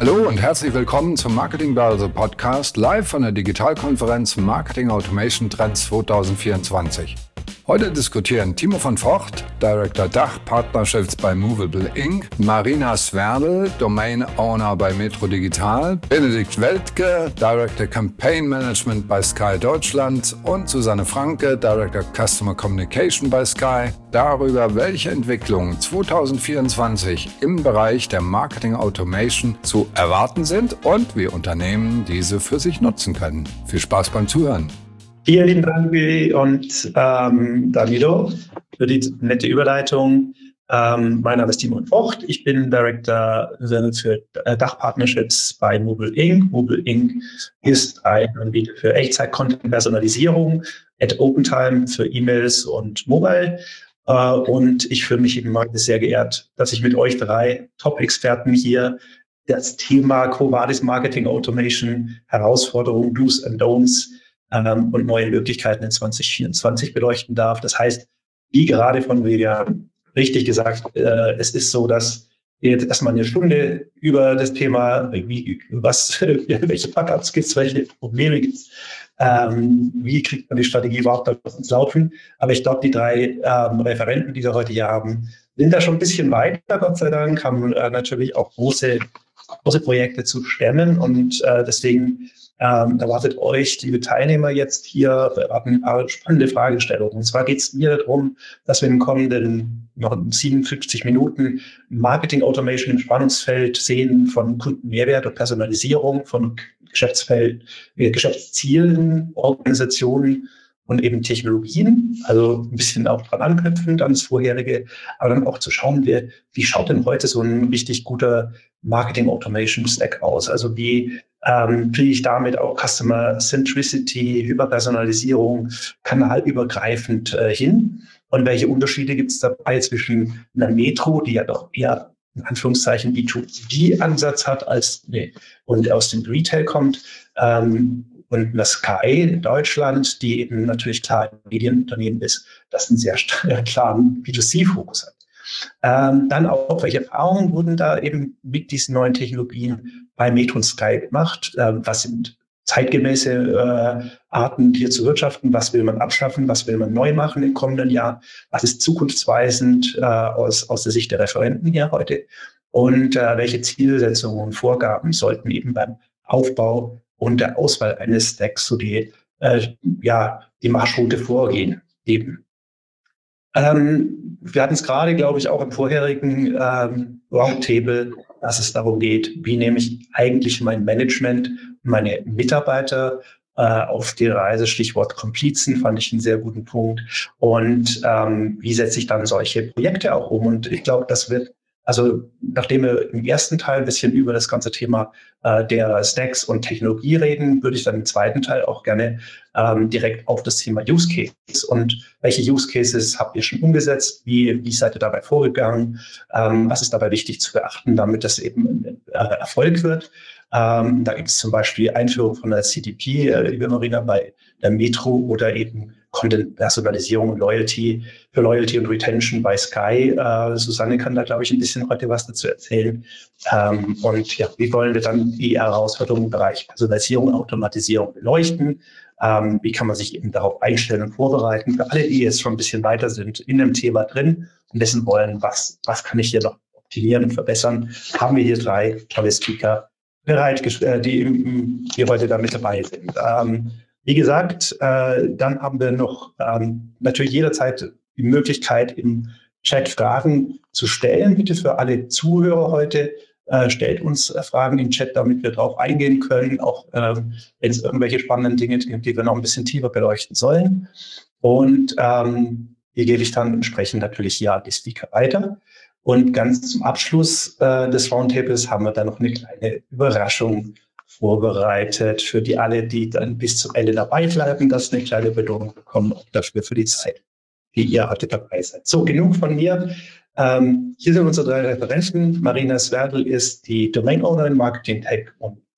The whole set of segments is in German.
Hallo und herzlich willkommen zum Marketingbörse Podcast live von der Digitalkonferenz Marketing Automation Trends 2024. Heute diskutieren Timo von Vocht, Director Dach Partnerships bei Movable Inc., Marina Sverdl, Domain Owner bei Metro Digital, Benedikt Weltke, Director Campaign Management bei Sky Deutschland und Susanne Franke, Director Customer Communication bei Sky, darüber, welche Entwicklungen 2024 im Bereich der Marketing Automation zu erwarten sind und wie Unternehmen diese für sich nutzen können. Viel Spaß beim Zuhören. Vielen lieben Dank, Willi und Danilo, für die nette Überleitung. Mein Name ist Timo von Vocht. Ich bin Director für Dachpartnerships bei Movable Inc. Movable Inc. ist ein Anbieter für Echtzeit-Content-Personalisierung, at OpenTime für E-Mails und Mobile. Und ich fühle mich eben heute sehr geehrt, dass ich mit euch drei Top-Experten hier das Thema Quo Vadis Marketing Automation, Herausforderungen, Do's and Don'ts und neue Möglichkeiten in 2024 beleuchten darf. Das heißt, wie gerade von William richtig gesagt, es ist so, dass wir jetzt erstmal eine Stunde über das Thema, welche Fuck-ups gibt es, welche Probleme gibt es, wie kriegt man die Strategie überhaupt ins Laufen. Aber ich glaube, die drei Referenten, die wir heute hier haben, sind da schon ein bisschen weiter, Gott sei Dank, haben natürlich auch große Projekte zu stemmen und deswegen erwartet euch, liebe Teilnehmer, jetzt hier ein paar spannende Fragestellungen. Und zwar geht es mir darum, dass wir in den kommenden noch 57 Minuten Marketing Automation im Spannungsfeld sehen von Kundenmehrwert und Personalisierung, von Geschäftszielen, Organisationen und eben Technologien, also ein bisschen auch dran anknüpfend an das vorherige, aber dann auch zu schauen, wie schaut denn heute so ein richtig guter Marketing Automation Stack aus? Also wie kriege ich damit auch Customer Centricity, Hyperpersonalisierung, kanalübergreifend hin? Und welche Unterschiede gibt es dabei zwischen einer Metro, die ja doch eher in Anführungszeichen B2B-Ansatz hat und aus dem Retail kommt, und eine Sky Deutschland, die eben natürlich klar ein Medienunternehmen ist, das einen sehr klaren B2C-Fokus hat. Dann auch, welche Erfahrungen wurden da eben mit diesen neuen Technologien bei Metro und Sky gemacht? Was sind zeitgemäße Arten, hier zu wirtschaften? Was will man abschaffen? Was will man neu machen im kommenden Jahr? Was ist zukunftsweisend aus der Sicht der Referenten hier heute? Und welche Zielsetzungen und Vorgaben sollten eben beim Aufbau und der Auswahl eines Stacks so die Marschroute vorgehen eben. Wir hatten es gerade, glaube ich, auch im vorherigen Roundtable, dass es darum geht, wie nehme ich eigentlich mein Management, meine Mitarbeiter auf die Reise, Stichwort Komplizen, fand ich einen sehr guten Punkt. Und wie setze ich dann solche Projekte auch um? Und ich glaube, das wird, also nachdem wir im ersten Teil ein bisschen über das ganze Thema der Stacks und Technologie reden, würde ich dann im zweiten Teil auch gerne direkt auf das Thema Use Cases und welche Use Cases habt ihr schon umgesetzt, wie seid ihr dabei vorgegangen, was ist dabei wichtig zu beachten, damit das eben Erfolg wird. Da gibt es zum Beispiel Einführung von der CDP, liebe Marina, bei der Metro oder eben Content-Personalisierung und Loyalty und Retention bei Sky. Susanne kann da, glaube ich, ein bisschen heute was dazu erzählen. Und ja, wie wollen wir dann die Herausforderungen im Bereich Personalisierung und Automatisierung beleuchten? Wie kann man sich eben darauf einstellen und vorbereiten? Für alle, die jetzt schon ein bisschen weiter sind in dem Thema drin und wissen wollen, was kann ich hier noch optimieren und verbessern, haben wir hier drei tolle Speaker bereit, die heute da mit dabei sind. Wie gesagt, dann haben wir noch natürlich jederzeit die Möglichkeit, im Chat Fragen zu stellen. Bitte für alle Zuhörer heute, stellt uns Fragen im Chat, damit wir darauf eingehen können, auch wenn es irgendwelche spannenden Dinge gibt, die wir noch ein bisschen tiefer beleuchten sollen. Und hier gebe ich dann entsprechend natürlich hier an die Speaker weiter. Und ganz zum Abschluss des Roundtables haben wir dann noch eine kleine Überraschung vorbereitet für die alle, die dann bis zum Ende dabei bleiben, dass eine kleine Belohnung bekommen, auch dafür für die Zeit, die ihr heute dabei seid. So, genug von mir. Hier sind unsere drei Referenten. Marina Sverdl ist die Domain Owner in Marketing Tech und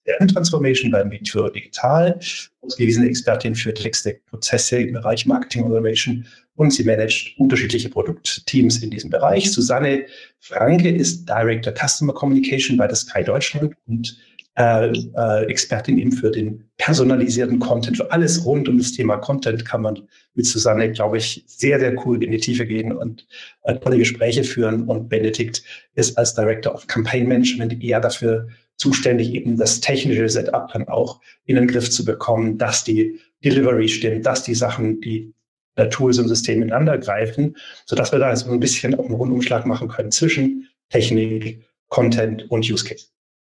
Transformation bei Meteor Digital, ausgewiesene Expertin für Tech-Stack-Prozesse im Bereich Marketing Automation und sie managt unterschiedliche Produktteams in diesem Bereich. Susanne Franke ist Director Customer Communication bei der Sky Deutschland und Expertin eben für den personalisierten Content. Für alles rund um das Thema Content kann man mit Susanne, glaube ich, sehr, sehr cool in die Tiefe gehen und tolle Gespräche führen. Und Benedikt ist als Director of Campaign Management eher dafür zuständig, eben das technische Setup dann auch in den Griff zu bekommen, dass die Delivery stimmt, dass die Sachen, die Tools und Systeme ineinander greifen, sodass wir da so ein bisschen auch einen Rundumschlag machen können zwischen Technik, Content und Use Case.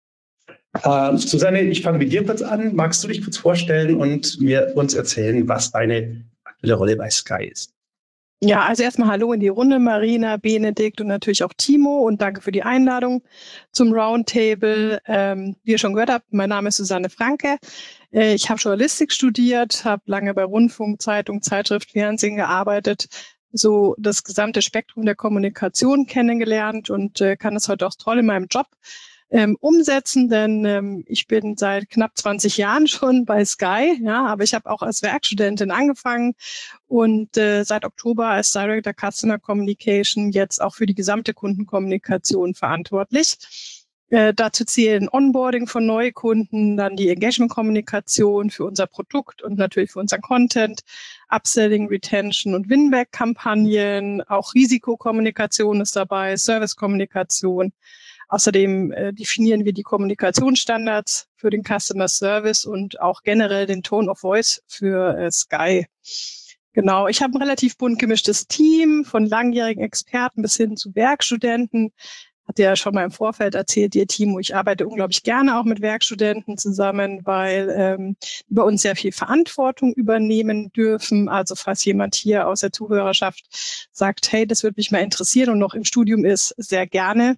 Susanne, ich fange mit dir kurz an. Magst du dich kurz vorstellen und uns erzählen, was deine aktuelle Rolle bei Sky ist? Ja, also erstmal Hallo in die Runde, Marina, Benedikt und natürlich auch Timo und danke für die Einladung zum Roundtable. Wie ihr schon gehört habt, mein Name ist Susanne Franke. Ich habe Journalistik studiert, habe lange bei Rundfunk, Zeitung, Zeitschrift, Fernsehen gearbeitet, so das gesamte Spektrum der Kommunikation kennengelernt und kann das heute auch toll in meinem Job umsetzen, denn ich bin seit knapp 20 Jahren schon bei Sky, ja, aber ich habe auch als Werkstudentin angefangen und seit Oktober als Director Customer Communication jetzt auch für die gesamte Kundenkommunikation verantwortlich. Dazu zählen Onboarding von Neukunden, dann die Engagement-Kommunikation für unser Produkt und natürlich für unseren Content, Upselling, Retention und Win-Back-Kampagnen, auch Risikokommunikation ist dabei, Service-Kommunikation. Außerdem definieren wir die Kommunikationsstandards für den Customer Service und auch generell den Tone of Voice für Sky. Genau, ich habe ein relativ bunt gemischtes Team von langjährigen Experten bis hin zu Werkstudenten. Hat ja schon mal im Vorfeld erzählt, ihr Timo, ich arbeite unglaublich gerne auch mit Werkstudenten zusammen, weil die bei uns sehr viel Verantwortung übernehmen dürfen. Also falls jemand hier aus der Zuhörerschaft sagt, hey, das würde mich mal interessieren und noch im Studium ist, sehr gerne.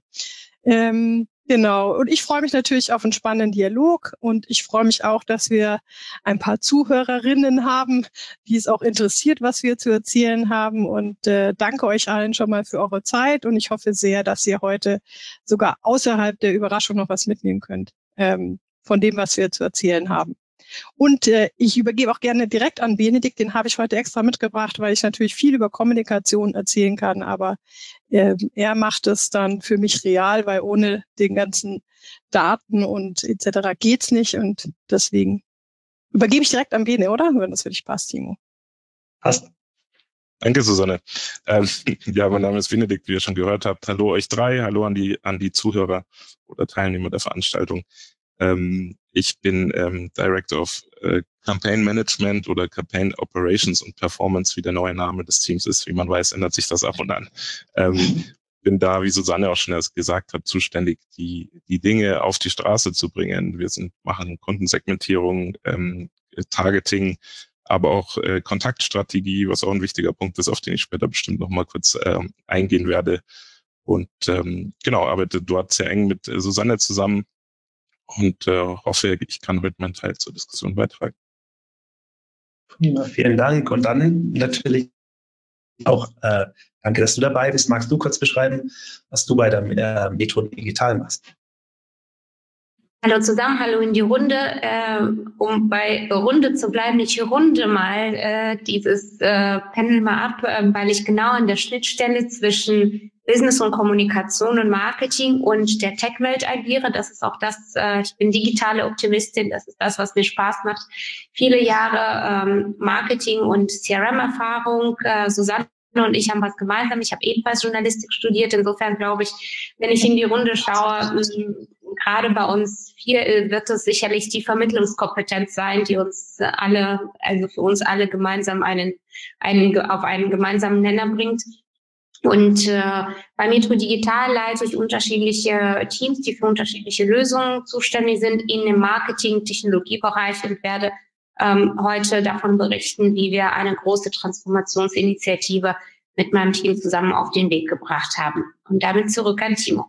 Genau. Und ich freue mich natürlich auf einen spannenden Dialog und ich freue mich auch, dass wir ein paar Zuhörerinnen haben, die es auch interessiert, was wir zu erzählen haben und danke euch allen schon mal für eure Zeit und ich hoffe sehr, dass ihr heute sogar außerhalb der Überraschung noch was mitnehmen könnt von dem, was wir zu erzählen haben. Und ich übergebe auch gerne direkt an Benedikt, den habe ich heute extra mitgebracht, weil ich natürlich viel über Kommunikation erzählen kann, aber er macht es dann für mich real, weil ohne den ganzen Daten und etc. geht's nicht und deswegen übergebe ich direkt an Bene, oder? Wenn das für dich passt, Timo. Passt. Danke, Susanne. Ja, mein Name ist Benedikt, wie ihr schon gehört habt. Hallo euch drei, hallo an die Zuhörer oder Teilnehmer der Veranstaltung. Ich bin Director of Campaign Management oder Campaign Operations und Performance, wie der neue Name des Teams ist. Wie man weiß, ändert sich das ab und an. Bin da, wie Susanne auch schon gesagt hat, zuständig, die Dinge auf die Straße zu bringen. Wir machen Kundensegmentierung, Targeting, aber auch Kontaktstrategie, was auch ein wichtiger Punkt ist, auf den ich später bestimmt noch mal kurz eingehen werde. Und genau, arbeite dort sehr eng mit Susanne zusammen. Und hoffe, ich kann heute meinen Teil zur Diskussion beitragen. Vielen Dank. Und dann natürlich auch danke, dass du dabei bist. Magst du kurz beschreiben, was du bei der Meteor Digital machst? Hallo zusammen, hallo in die Runde. Um bei Runde zu bleiben, ich runde mal dieses Panel mal ab, weil ich genau an der Schnittstelle zwischen Business und Kommunikation und Marketing und der Tech-Welt agiere. Das ist auch das, ich bin digitale Optimistin, das ist das, was mir Spaß macht. Viele Jahre Marketing und CRM-Erfahrung. Susanne und ich haben was gemeinsam. Ich habe ebenfalls Journalistik studiert. Insofern glaube ich, wenn ich in die Runde schaue, gerade bei uns vier wird es sicherlich die Vermittlungskompetenz sein, die uns alle, also für uns alle gemeinsam auf einen gemeinsamen Nenner bringt. Und bei Meteor Digital leite ich unterschiedliche Teams, die für unterschiedliche Lösungen zuständig sind in dem Marketing-Technologiebereich und werde heute davon berichten, wie wir eine große Transformationsinitiative mit meinem Team zusammen auf den Weg gebracht haben. Und damit zurück an Timo.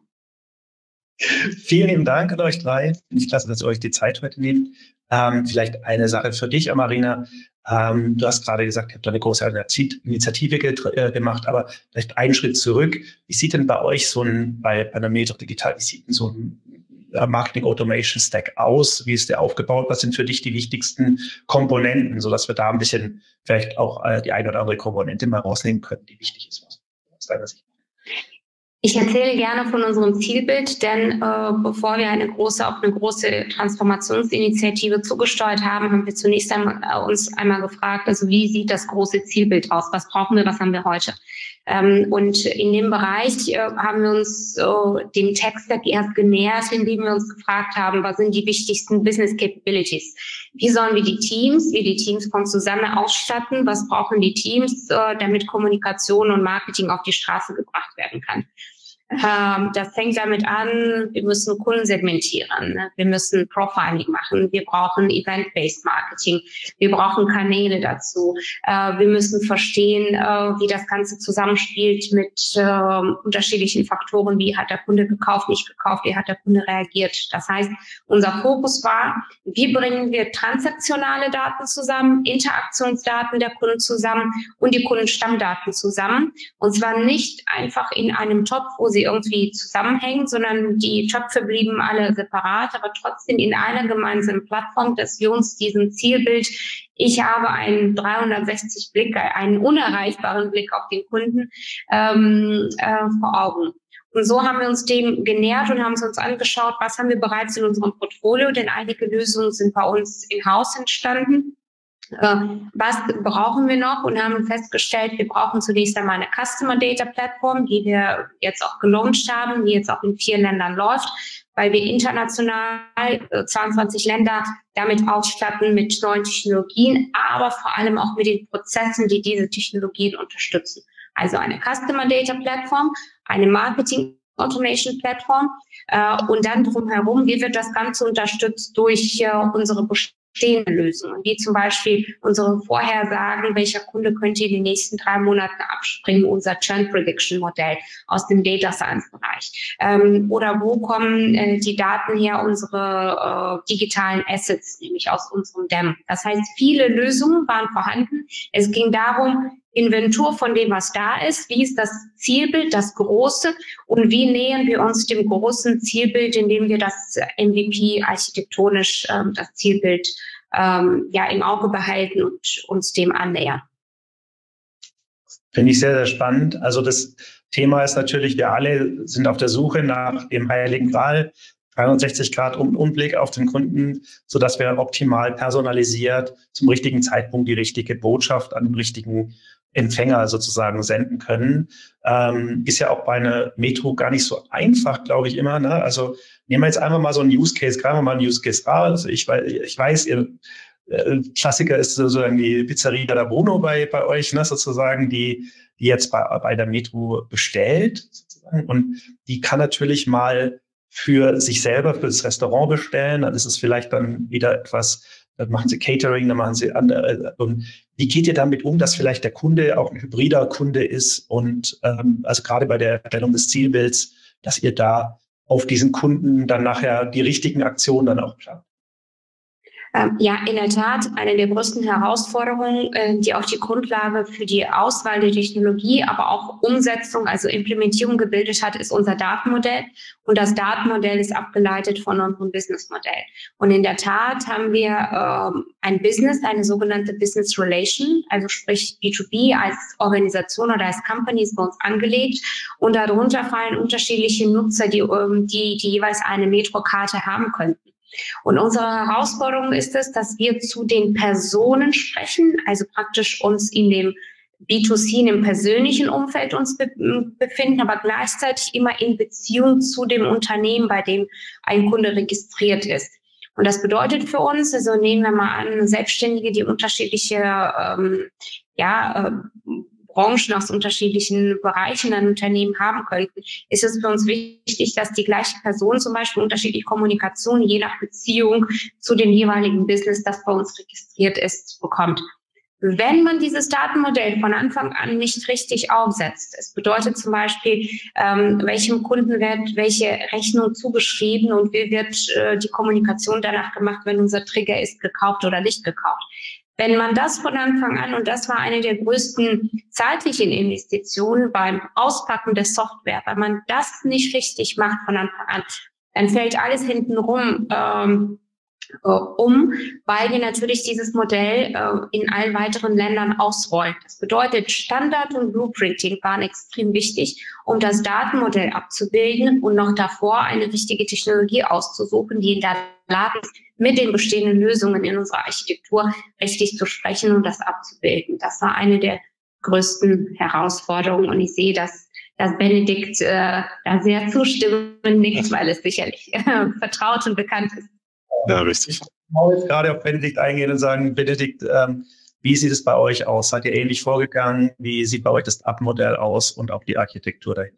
Vielen lieben Dank an euch drei. Finde ich klasse, dass ihr euch die Zeit heute nehmt. Vielleicht eine Sache für dich, Marina. Du hast gerade gesagt, ihr habt eine große Initiative gemacht, aber vielleicht einen Schritt zurück. Wie sieht denn bei euch bei einer Meteor Digital, wie sieht denn so ein Marketing Automation Stack aus? Wie ist der aufgebaut? Was sind für dich die wichtigsten Komponenten, sodass wir da ein bisschen vielleicht auch die eine oder andere Komponente mal rausnehmen können, die wichtig ist aus deiner Sicht? Ich erzähle gerne von unserem Zielbild, denn bevor wir auf eine große Transformationsinitiative zugesteuert haben, haben wir zunächst uns einmal gefragt, also wie sieht das große Zielbild aus? Was brauchen wir, was haben wir heute? Und in dem Bereich haben wir uns dem Tech-Stack erst genähert, indem wir uns gefragt haben, was sind die wichtigsten Business Capabilities? Wie sollen wir die Teams von zusammen ausstatten? Was brauchen die Teams, damit Kommunikation und Marketing auf die Straße gebracht werden kann? Das fängt damit an, wir müssen Kunden segmentieren, ne? Wir müssen Profiling machen, wir brauchen Event-Based Marketing, wir brauchen Kanäle dazu, wir müssen verstehen, wie das Ganze zusammenspielt mit unterschiedlichen Faktoren, wie hat der Kunde gekauft, nicht gekauft, wie hat der Kunde reagiert. Das heißt, unser Fokus war, wie bringen wir transaktionale Daten zusammen, Interaktionsdaten der Kunden zusammen und die Kundenstammdaten zusammen, und zwar nicht einfach in einem Topf, wo sie irgendwie zusammenhängen, sondern die Töpfe blieben alle separat, aber trotzdem in einer gemeinsamen Plattform, dass wir uns diesen Zielbild, ich habe einen 360-Blick, einen unerreichbaren Blick auf den Kunden vor Augen. Und so haben wir uns dem genähert und haben uns angeschaut, was haben wir bereits in unserem Portfolio, denn einige Lösungen sind bei uns in-house entstanden. Was brauchen wir noch, und haben festgestellt, wir brauchen zunächst einmal eine Customer Data Plattform, die wir jetzt auch gelauncht haben, die jetzt auch in 4 Ländern läuft, weil wir international 22 Länder damit ausstatten mit neuen Technologien, aber vor allem auch mit den Prozessen, die diese Technologien unterstützen. Also eine Customer Data Plattform, eine Marketing Automation Plattform und dann drumherum, wie wird das Ganze unterstützt durch unsere bestehende Lösungen, wie zum Beispiel unsere Vorhersagen, welcher Kunde könnte in den nächsten 3 Monaten abspringen, unser Churn Prediction Modell aus dem Data Science Bereich. Oder wo kommen die Daten her, unsere digitalen Assets, nämlich aus unserem DEM. Das heißt, viele Lösungen waren vorhanden. Es ging darum, Inventur von dem, was da ist, wie ist das Zielbild, das Große, und wie nähern wir uns dem großen Zielbild, indem wir das MVP architektonisch, das Zielbild im Auge behalten und uns dem annähern. Finde ich sehr, sehr spannend. Also das Thema ist natürlich, wir alle sind auf der Suche nach dem Heiligen Gral, 360 Grad Umblick auf den Kunden, sodass wir optimal personalisiert zum richtigen Zeitpunkt die richtige Botschaft an den richtigen Empfänger sozusagen senden können. Ist ja auch bei einer Metro gar nicht so einfach, glaube ich, immer. Ne? Also nehmen wir jetzt einfach mal so einen Use Case, greifen wir mal einen Use Case raus. Also ich weiß, ihr Klassiker ist sozusagen die Pizzeria da Bruno bei euch, ne? Sozusagen, die jetzt bei der Metro bestellt, sozusagen. Und die kann natürlich mal für sich selber, für das Restaurant bestellen. Dann ist es vielleicht dann wieder etwas, dann machen sie Catering, dann machen sie andere. Und wie geht ihr damit um, dass vielleicht der Kunde auch ein hybrider Kunde ist und also gerade bei der Erstellung des Zielbilds, dass ihr da auf diesen Kunden dann nachher die richtigen Aktionen dann auch plant? Ja, in der Tat, eine der größten Herausforderungen, die auch die Grundlage für die Auswahl der Technologie, aber auch Umsetzung, also Implementierung gebildet hat, ist unser Datenmodell. Und das Datenmodell ist abgeleitet von unserem Businessmodell. Und in der Tat haben wir ein Business, eine sogenannte Business Relation, also sprich B2B als Organisation oder als Company ist bei uns angelegt. Und darunter fallen unterschiedliche Nutzer, die jeweils eine Metro-Karte haben könnten. Und unsere Herausforderung ist es, dass wir zu den Personen sprechen, also praktisch uns in dem B2C, in dem persönlichen Umfeld uns befinden, aber gleichzeitig immer in Beziehung zu dem Unternehmen, bei dem ein Kunde registriert ist. Und das bedeutet für uns, also nehmen wir mal an, Selbstständige, die unterschiedliche Branchen aus unterschiedlichen Bereichen ein Unternehmen haben könnten, ist es für uns wichtig, dass die gleiche Person zum Beispiel unterschiedliche Kommunikation je nach Beziehung zu dem jeweiligen Business, das bei uns registriert ist, bekommt. Wenn man dieses Datenmodell von Anfang an nicht richtig aufsetzt, es bedeutet zum Beispiel, welchem Kunden wird welche Rechnung zugeschrieben und wie wird die Kommunikation danach gemacht, wenn unser Trigger ist gekauft oder nicht gekauft. Wenn man das von Anfang an, und das war eine der größten zeitlichen Investitionen beim Auspacken der Software, wenn man das nicht richtig macht von Anfang an, dann fällt alles hintenrum weil wir natürlich dieses Modell in allen weiteren Ländern ausrollen. Das bedeutet, Standard und Blueprinting waren extrem wichtig, um das Datenmodell abzubilden und noch davor eine richtige Technologie auszusuchen, die in der Lage ist, mit den bestehenden Lösungen in unserer Architektur richtig zu sprechen und das abzubilden. Das war eine der größten Herausforderungen und ich sehe, dass Benedikt da sehr zustimmend nickt, weil es sicherlich vertraut und bekannt ist. Ja, richtig. Ich wollte jetzt gerade auf Benedikt eingehen und sagen, Benedikt, wie sieht es bei euch aus? Seid ihr ähnlich vorgegangen? Wie sieht bei euch das App-Modell aus und auch die Architektur dahinter?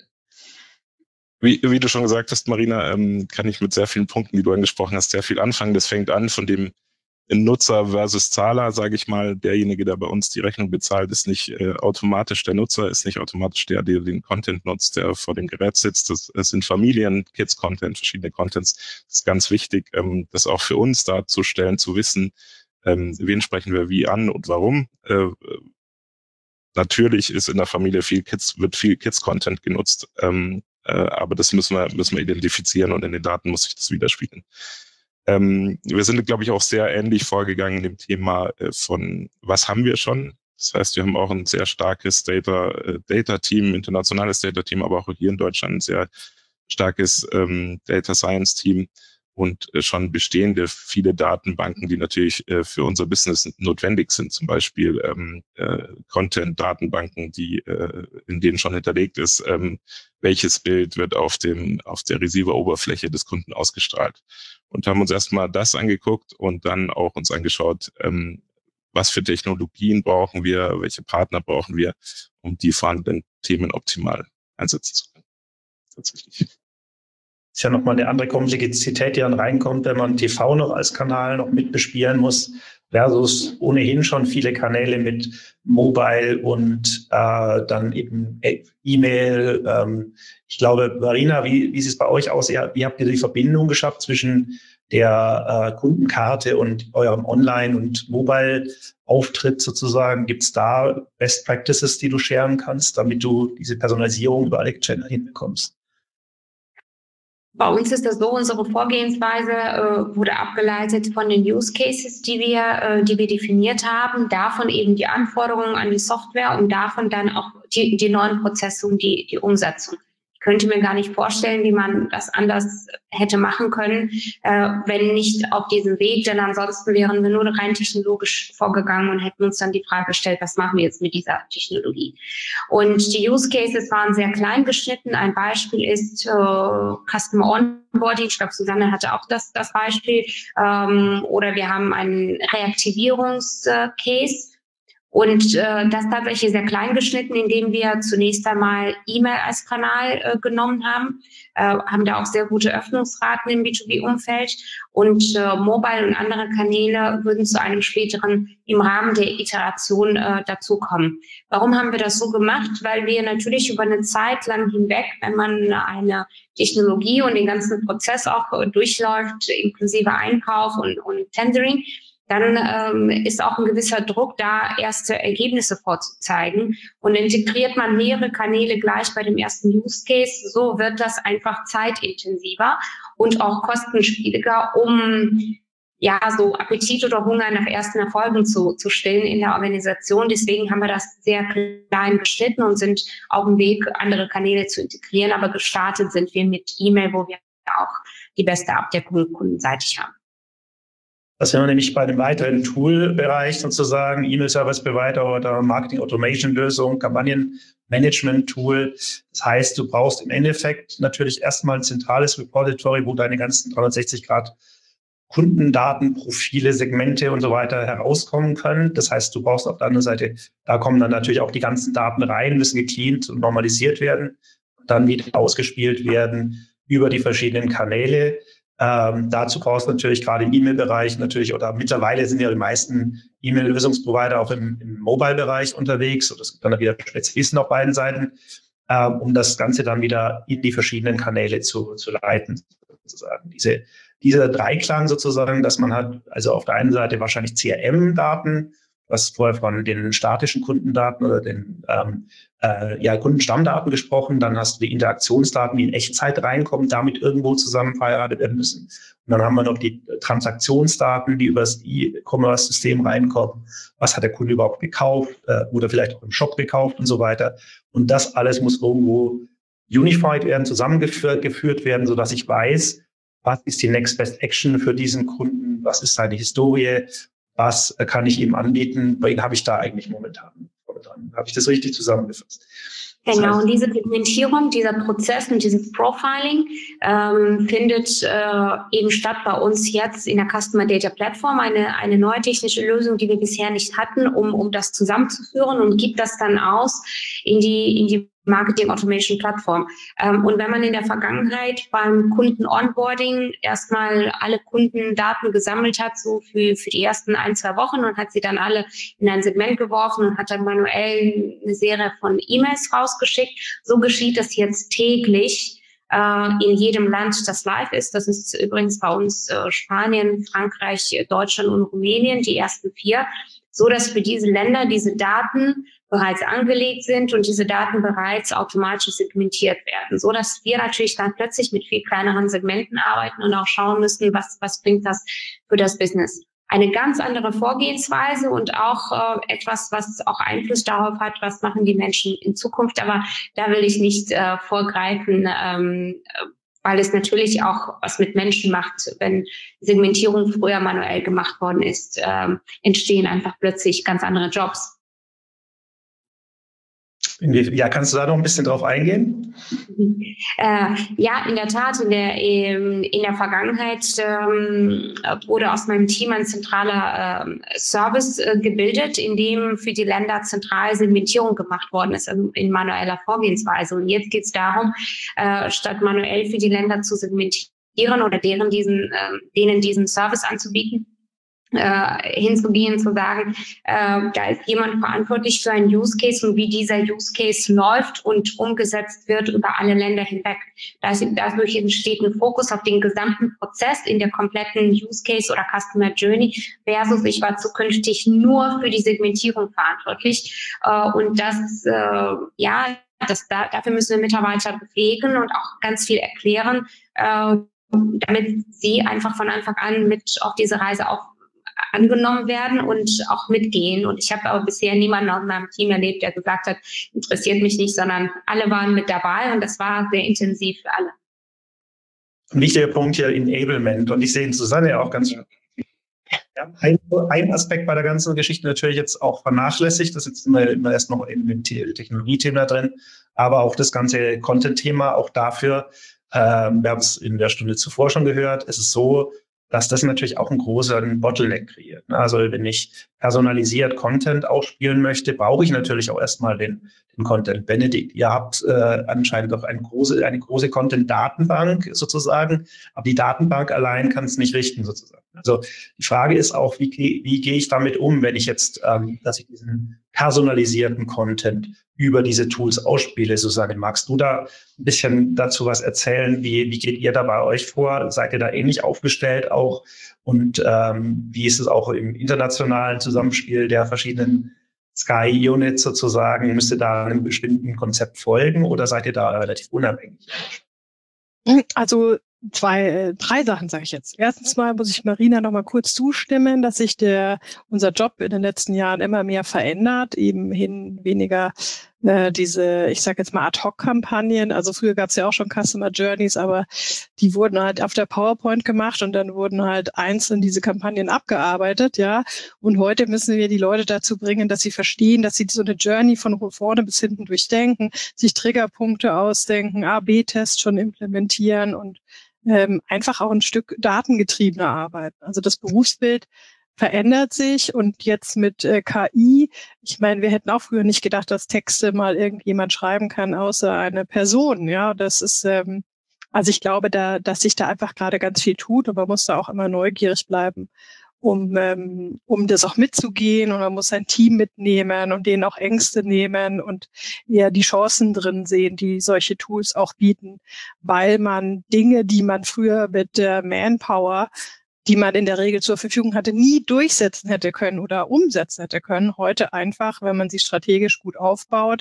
Wie du schon gesagt hast, Marina, kann ich mit sehr vielen Punkten, die du angesprochen hast, sehr viel anfangen. Das fängt an von dem Nutzer versus Zahler, sage ich mal. Derjenige, der bei uns die Rechnung bezahlt, ist nicht automatisch der Nutzer, ist nicht automatisch der den Content nutzt, der vor dem Gerät sitzt. Das sind Familien, Kids-Content, verschiedene Contents. Das ist ganz wichtig, das auch für uns darzustellen, zu wissen, wen sprechen wir wie an und warum. Natürlich ist in der Familie wird viel Kids-Content genutzt, aber das müssen wir identifizieren und in den Daten muss sich das widerspiegeln. Wir sind, glaube ich, auch sehr ähnlich vorgegangen in dem Thema von, was haben wir schon? Das heißt, wir haben auch ein sehr starkes Data-Team, internationales Data-Team, aber auch hier in Deutschland ein sehr starkes Data Science-Team und schon bestehende viele Datenbanken, die natürlich für unser Business notwendig sind. Zum Beispiel Content-Datenbanken, in denen schon hinterlegt ist, welches Bild wird auf der Receiver-Oberfläche des Kunden ausgestrahlt. Und haben uns erstmal das angeguckt und dann auch uns angeschaut, was für Technologien brauchen wir, welche Partner brauchen wir, um die vorhandenen Themen optimal einsetzen zu können. Tatsächlich. Ist ja nochmal eine andere Komplexität, die dann reinkommt, wenn man TV noch als Kanal noch mit bespielen muss, versus ohnehin schon viele Kanäle mit Mobile und dann eben E-Mail. Ich glaube, Marina, wie sieht es bei euch aus? Wie habt ihr die Verbindung geschafft zwischen der Kundenkarte und eurem Online- und Mobile-Auftritt sozusagen? Gibt es da Best Practices, die du sharen kannst, damit du diese Personalisierung über alle Channel hinbekommst? Bei uns ist das so, unsere Vorgehensweise wurde abgeleitet von den Use Cases, die wir definiert haben, davon eben die Anforderungen an die Software und davon dann auch die neuen Prozesse und die Umsetzung. Ich könnte mir gar nicht vorstellen, wie man das anders hätte machen können, wenn nicht auf diesem Weg, denn ansonsten wären wir nur rein technologisch vorgegangen und hätten uns dann die Frage gestellt, was machen wir jetzt mit dieser Technologie? Und die Use Cases waren sehr klein geschnitten. Ein Beispiel ist Customer Onboarding. Ich glaube, Susanne hatte auch das Beispiel. Oder wir haben einen Reaktivierungscase. Und das tatsächlich sehr klein geschnitten, indem wir zunächst einmal E-Mail als Kanal genommen haben, haben da auch sehr gute Öffnungsraten im B2B-Umfeld und Mobile und andere Kanäle würden zu einem späteren im Rahmen der Iteration dazukommen. Warum haben wir das so gemacht? Weil wir natürlich über eine Zeit lang hinweg, wenn man eine Technologie und den ganzen Prozess auch durchläuft, inklusive Einkauf und Tendering, dann ist auch ein gewisser Druck da, erste Ergebnisse vorzuzeigen. Und integriert man mehrere Kanäle gleich bei dem ersten Use Case, so wird das einfach zeitintensiver und auch kostenspieliger, um ja so Appetit oder Hunger nach ersten Erfolgen zu stillen in der Organisation. Deswegen haben wir das sehr klein geschnitten und sind auf dem Weg, andere Kanäle zu integrieren. Aber gestartet sind wir mit E-Mail, wo wir auch die beste Abdeckung kundenseitig haben. Das wäre nämlich bei dem weiteren Tool-Bereich sozusagen, E-Mail-Service Provider oder Marketing-Automation-Lösung, Kampagnen-Management-Tool. Das heißt, du brauchst im Endeffekt natürlich erstmal ein zentrales Repository, wo deine ganzen 360-Grad Kundendaten, Profile, Segmente und so weiter herauskommen können. Das heißt, du brauchst auf der anderen Seite, da kommen dann natürlich auch die ganzen Daten rein, müssen gecleant und normalisiert werden, dann wieder ausgespielt werden über die verschiedenen Kanäle. Dazu brauchst du natürlich gerade im E-Mail-Bereich natürlich, oder mittlerweile sind ja die meisten E-Mail-Lösungsprovider auch im Mobile-Bereich unterwegs. Und es gibt dann wieder Spezialisten auf beiden Seiten, um das Ganze dann wieder in die verschiedenen Kanäle zu leiten, sozusagen. Dieser Dreiklang sozusagen, dass man hat, also auf der einen Seite wahrscheinlich CRM-Daten, Du hast vorher von den statischen Kundendaten oder den Kundenstammdaten gesprochen. Dann hast du die Interaktionsdaten, die in Echtzeit reinkommen, damit irgendwo zusammen verheiratet werden müssen. Und dann haben wir noch die Transaktionsdaten, die über das E-Commerce-System reinkommen. Was hat der Kunde überhaupt gekauft oder vielleicht auch im Shop gekauft und so weiter. Und das alles muss irgendwo unified werden, zusammengeführt werden, sodass ich weiß, was ist die Next Best Action für diesen Kunden, was ist seine Historie, was kann ich ihm anbieten, wen habe ich da eigentlich momentan dran. Habe ich das richtig zusammengefasst? Genau, und diese Segmentierung, dieser Prozess und dieses Profiling findet eben statt bei uns jetzt in der Customer Data Platform, eine neue technische Lösung, die wir bisher nicht hatten, um das zusammenzuführen, und gibt das dann aus in die Marketing Automation Plattform. Und wenn man in der Vergangenheit beim Kunden-Onboarding erstmal alle Kundendaten gesammelt hat, so für die ersten 1-2 Wochen, und hat sie dann alle in ein Segment geworfen und hat dann manuell eine Serie von E-Mails rausgeschickt, so geschieht das jetzt täglich in jedem Land, das live ist. Das ist übrigens bei uns Spanien, Frankreich, Deutschland und Rumänien, die ersten 4, so dass für diese Länder diese Daten bereits angelegt sind und diese Daten bereits automatisch segmentiert werden, so dass wir natürlich dann plötzlich mit viel kleineren Segmenten arbeiten und auch schauen müssen, was bringt das für das Business. Eine ganz andere Vorgehensweise und auch etwas, was auch Einfluss darauf hat, was machen die Menschen in Zukunft. Aber da will ich nicht vorgreifen, weil es natürlich auch was mit Menschen macht. Wenn Segmentierung früher manuell gemacht worden ist, entstehen einfach plötzlich ganz andere Jobs. Ja, kannst du da noch ein bisschen drauf eingehen? Ja, in der Tat. In der Vergangenheit wurde aus meinem Team ein zentraler Service gebildet, in dem für die Länder zentral Segmentierung gemacht worden ist, also in manueller Vorgehensweise. Und jetzt geht es darum, statt manuell für die Länder zu segmentieren oder denen diesen Service anzubieten, hinzugehen, zu sagen, da ist jemand verantwortlich für einen Use Case und wie dieser Use Case läuft und umgesetzt wird über alle Länder hinweg. Dadurch entsteht ein Fokus auf den gesamten Prozess in der kompletten Use Case oder Customer Journey versus ich war zukünftig nur für die Segmentierung verantwortlich. Und dafür müssen wir Mitarbeiter befähigen und auch ganz viel erklären, damit sie einfach von Anfang an mit auf diese Reise auch angenommen werden und auch mitgehen. Und ich habe aber bisher niemanden aus meinem Team erlebt, der gesagt hat, interessiert mich nicht, sondern alle waren mit dabei und das war sehr intensiv für alle. Ein wichtiger Punkt hier, Enablement. Und ich sehe in Susanne auch ganz ein Aspekt bei der ganzen Geschichte natürlich jetzt auch vernachlässigt. Das ist jetzt immer erst noch in dem Technologiethema drin, aber auch das ganze Content-Thema, auch dafür, wir haben es in der Stunde zuvor schon gehört, es ist so, dass das natürlich auch einen großen Bottleneck kreiert. Also wenn ich personalisiert Content ausspielen möchte, brauche ich natürlich auch erstmal den Content. Benedikt, ihr habt anscheinend auch eine große Content-Datenbank sozusagen, aber die Datenbank allein kann es nicht richten sozusagen. Also die Frage ist auch, wie gehe ich damit um, wenn ich jetzt, dass ich diesen personalisierten Content über diese Tools ausspiele, Susanne. Magst du da ein bisschen dazu was erzählen? Wie geht ihr da bei euch vor? Seid ihr da ähnlich aufgestellt auch? Und wie ist es auch im internationalen Zusammenspiel der verschiedenen Sky-Units sozusagen? Müsst ihr da einem bestimmten Konzept folgen oder seid ihr da relativ unabhängig? Also 3 Sachen sage ich jetzt. Erstens mal muss ich Marina noch mal kurz zustimmen, dass sich unser Job in den letzten Jahren immer mehr verändert, eben hin weniger diese, ich sage jetzt mal Ad-Hoc-Kampagnen. Also früher gab es ja auch schon Customer Journeys, aber die wurden halt auf der PowerPoint gemacht und dann wurden halt einzeln diese Kampagnen abgearbeitet, ja. Und heute müssen wir die Leute dazu bringen, dass sie verstehen, dass sie so eine Journey von vorne bis hinten durchdenken, sich Triggerpunkte ausdenken, A/B-Tests schon implementieren und einfach auch ein Stück datengetriebener arbeiten. Also das Berufsbild verändert sich und jetzt mit KI, ich meine, wir hätten auch früher nicht gedacht, dass Texte mal irgendjemand schreiben kann, außer eine Person. Ja, das ist, also ich glaube, dass sich da einfach gerade ganz viel tut und man muss da auch immer neugierig bleiben, um das auch mitzugehen, und man muss sein Team mitnehmen und denen auch Ängste nehmen und eher die Chancen drin sehen, die solche Tools auch bieten, weil man Dinge, die man früher mit der Manpower, die man in der Regel zur Verfügung hatte, nie durchsetzen hätte können oder umsetzen hätte können. Heute einfach, wenn man sie strategisch gut aufbaut,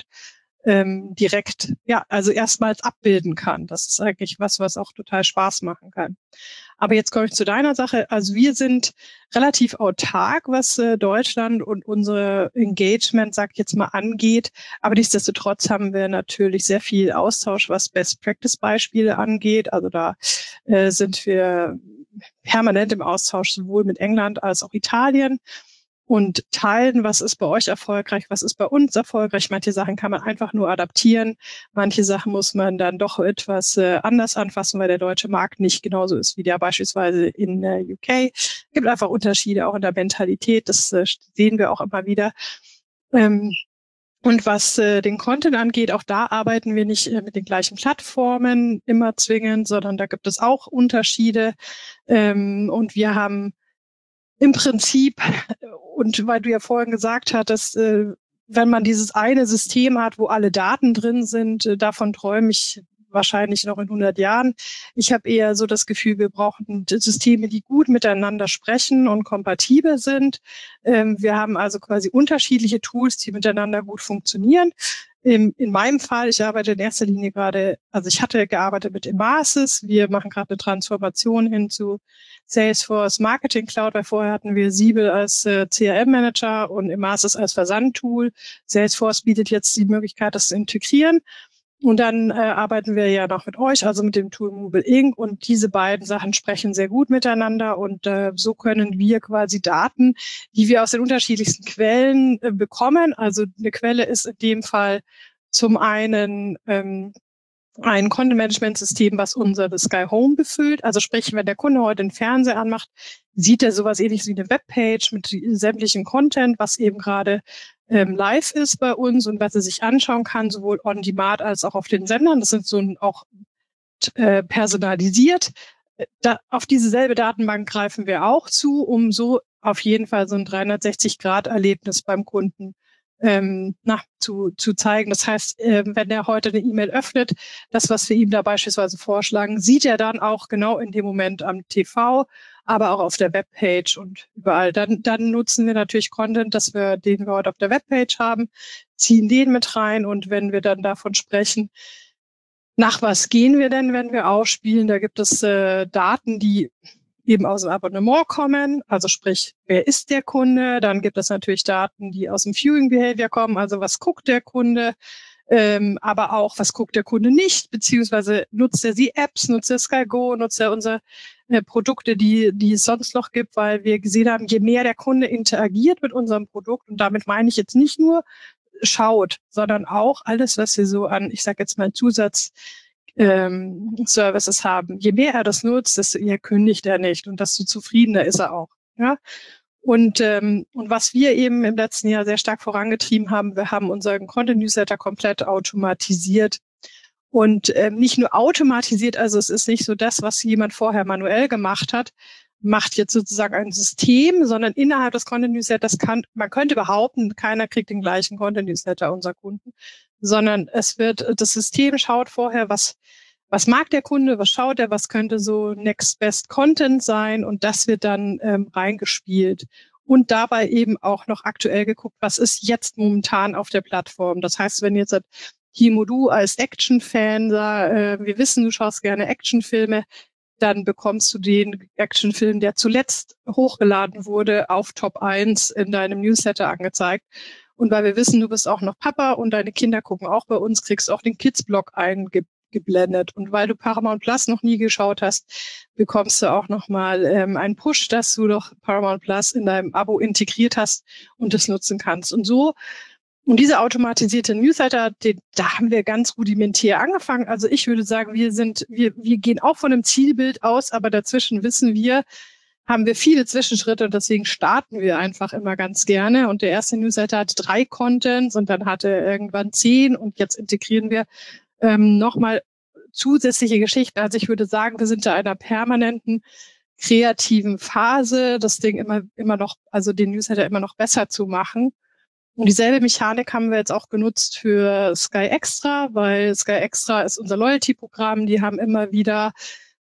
direkt, also erstmals abbilden kann. Das ist eigentlich was auch total Spaß machen kann. Aber jetzt komme ich zu deiner Sache. Also wir sind relativ autark, was Deutschland und unsere Engagement, sag ich jetzt mal, angeht. Aber nichtsdestotrotz haben wir natürlich sehr viel Austausch, was Best-Practice-Beispiele angeht. Also da sind wir permanent im Austausch, sowohl mit England als auch Italien. Und teilen, was ist bei euch erfolgreich, was ist bei uns erfolgreich. Manche Sachen kann man einfach nur adaptieren. Manche Sachen muss man dann doch etwas anders anfassen, weil der deutsche Markt nicht genauso ist wie der beispielsweise in UK. Es gibt einfach Unterschiede auch in der Mentalität. Das sehen wir auch immer wieder. Und was den Content angeht, auch da arbeiten wir nicht mit den gleichen Plattformen immer zwingend, sondern da gibt es auch Unterschiede. Und wir haben im Prinzip, und weil du ja vorhin gesagt hattest, wenn man dieses eine System hat, wo alle Daten drin sind, davon träume ich wahrscheinlich noch in 100 Jahren. Ich habe eher so das Gefühl, wir brauchen Systeme, die gut miteinander sprechen und kompatibel sind. Wir haben also quasi unterschiedliche Tools, die miteinander gut funktionieren. In meinem Fall, ich arbeite in erster Linie gerade, also ich hatte gearbeitet mit Emarsys. Wir machen gerade eine Transformation hin zu Salesforce Marketing Cloud, weil vorher hatten wir Siebel als CRM-Manager und Emarsys als Versandtool. Salesforce bietet jetzt die Möglichkeit, das zu integrieren. Und dann arbeiten wir ja noch mit euch, also mit dem Tool Mobile Inc. Und diese beiden Sachen sprechen sehr gut miteinander. Und so können wir quasi Daten, die wir aus den unterschiedlichsten Quellen bekommen. Also eine Quelle ist in dem Fall zum einen ein Content-Management-System, was unser Sky Home befüllt. Also sprich, wenn der Kunde heute den Fernseher anmacht, sieht er sowas ähnliches wie eine Webpage mit sämtlichen Content, was eben gerade live ist bei uns und was er sich anschauen kann, sowohl on demand als auch auf den Sendern. Das sind so auch personalisiert. Auf diese selbe Datenbank greifen wir auch zu, um so auf jeden Fall so ein 360-Grad-Erlebnis beim Kunden zu zeigen. Das heißt, wenn er heute eine E-Mail öffnet, das, was wir ihm da beispielsweise vorschlagen, sieht er dann auch genau in dem Moment am TV, aber auch auf der Webpage und überall. Dann nutzen wir natürlich Content, den wir heute auf der Webpage haben, ziehen den mit rein und wenn wir dann davon sprechen, nach was gehen wir denn, wenn wir ausspielen? Da gibt es Daten, die eben aus dem Abonnement kommen, also sprich, wer ist der Kunde? Dann gibt es natürlich Daten, die aus dem Viewing Behavior kommen, also was guckt der Kunde? Aber auch, was guckt der Kunde nicht, beziehungsweise nutzt er die Apps, nutzt er Sky Go, nutzt er unsere Produkte, die es sonst noch gibt, weil wir gesehen haben, je mehr der Kunde interagiert mit unserem Produkt, und damit meine ich jetzt nicht nur schaut, sondern auch alles, was wir so an, ich sage jetzt mal Services haben. Je mehr er das nutzt, desto eher kündigt er nicht und desto zufriedener ist er auch. Ja? Und was wir eben im letzten Jahr sehr stark vorangetrieben haben, wir haben unseren Content-Newsletter komplett automatisiert. Und nicht nur automatisiert, also es ist nicht so das, was jemand vorher manuell gemacht hat, macht jetzt sozusagen ein System, sondern innerhalb des Content-Newsletters man könnte behaupten, keiner kriegt den gleichen Content-Newsletter unserer Kunden, sondern das System schaut vorher, was mag der Kunde, was schaut er, was könnte so Next Best Content sein, und das wird dann reingespielt. Und dabei eben auch noch aktuell geguckt, was ist jetzt momentan auf der Plattform. Das heißt, wenn jetzt Timo, du als Action-Fan, wir wissen, du schaust gerne Actionfilme, dann bekommst du den Actionfilm, der zuletzt hochgeladen wurde, auf Top 1 in deinem Newsletter angezeigt. Und weil wir wissen, du bist auch noch Papa und deine Kinder gucken auch bei uns, kriegst du auch den Kids-Blog eingeblendet. Und weil du Paramount Plus noch nie geschaut hast, bekommst du auch nochmal einen Push, dass du doch Paramount Plus in deinem Abo integriert hast und das nutzen kannst. Und diese automatisierte Newsletter, da haben wir ganz rudimentär angefangen. Also ich würde sagen, wir gehen auch von einem Zielbild aus, aber dazwischen haben wir viele Zwischenschritte und deswegen starten wir einfach immer ganz gerne. Und der erste Newsletter hat 3 Contents und dann hatte er irgendwann 10 und jetzt integrieren wir nochmal zusätzliche Geschichten. Also ich würde sagen, wir sind da in einer permanenten kreativen Phase, das Ding immer noch, also den Newsletter immer noch besser zu machen. Und dieselbe Mechanik haben wir jetzt auch genutzt für Sky Extra, weil Sky Extra ist unser Loyalty-Programm. Die haben immer wieder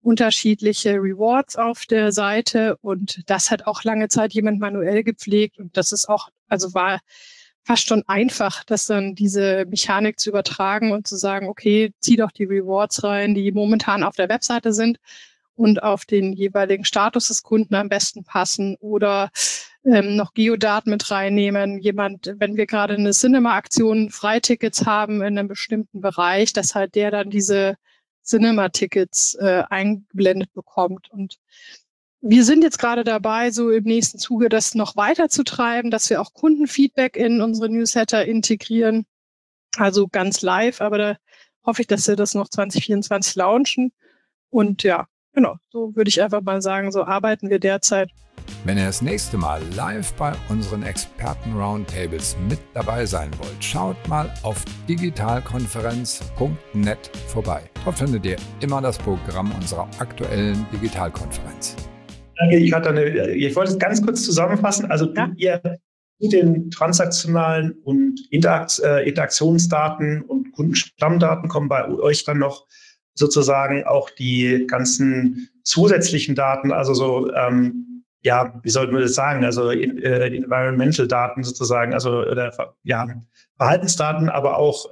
unterschiedliche Rewards auf der Seite und das hat auch lange Zeit jemand manuell gepflegt und das ist auch, also war fast schon einfach, das dann diese Mechanik zu übertragen und zu sagen, okay, zieh doch die Rewards rein, die momentan auf der Webseite sind und auf den jeweiligen Status des Kunden am besten passen oder noch Geodaten mit reinnehmen. Wenn wir gerade eine Cinema-Aktion Freitickets haben in einem bestimmten Bereich, dass halt der dann diese Cinema-Tickets eingeblendet bekommt. Und wir sind jetzt gerade dabei, so im nächsten Zuge das noch weiter zu treiben, dass wir auch Kundenfeedback in unsere Newsletter integrieren. Also ganz live, aber da hoffe ich, dass wir das noch 2024 launchen. Und ja, genau, so würde ich einfach mal sagen, so arbeiten wir derzeit. Wenn ihr das nächste Mal live bei unseren Experten-Roundtables mit dabei sein wollt, schaut mal auf digitalkonferenz.net vorbei. Dort findet ihr immer das Programm unserer aktuellen Digitalkonferenz. Ich wollte es ganz kurz zusammenfassen. Also ihr mit den transaktionalen und Interaktionsdaten und Kundenstammdaten kommen bei euch dann noch sozusagen auch die ganzen zusätzlichen Daten, also so wie sollten wir das sagen, also Environmental Daten sozusagen, also Verhaltensdaten, aber auch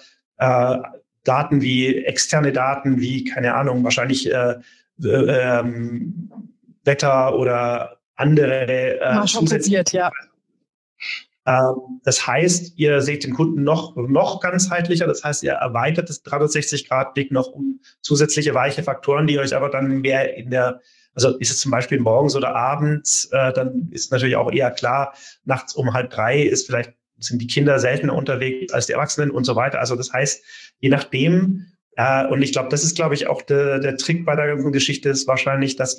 Daten wie externe Daten, wie, keine Ahnung, wahrscheinlich Wetter oder andere zusätzliche. Das heißt, ihr seht den Kunden noch ganzheitlicher. Das heißt, ihr erweitert das 360-Grad-Blick noch um zusätzliche weiche Faktoren, die euch aber dann mehr also ist es zum Beispiel morgens oder abends, dann ist natürlich auch eher klar, nachts um 2:30 sind die Kinder seltener unterwegs als die Erwachsenen und so weiter. Also das heißt, je nachdem, und ich glaube, das ist, glaube ich, auch der Trick bei der ganzen Geschichte ist wahrscheinlich, dass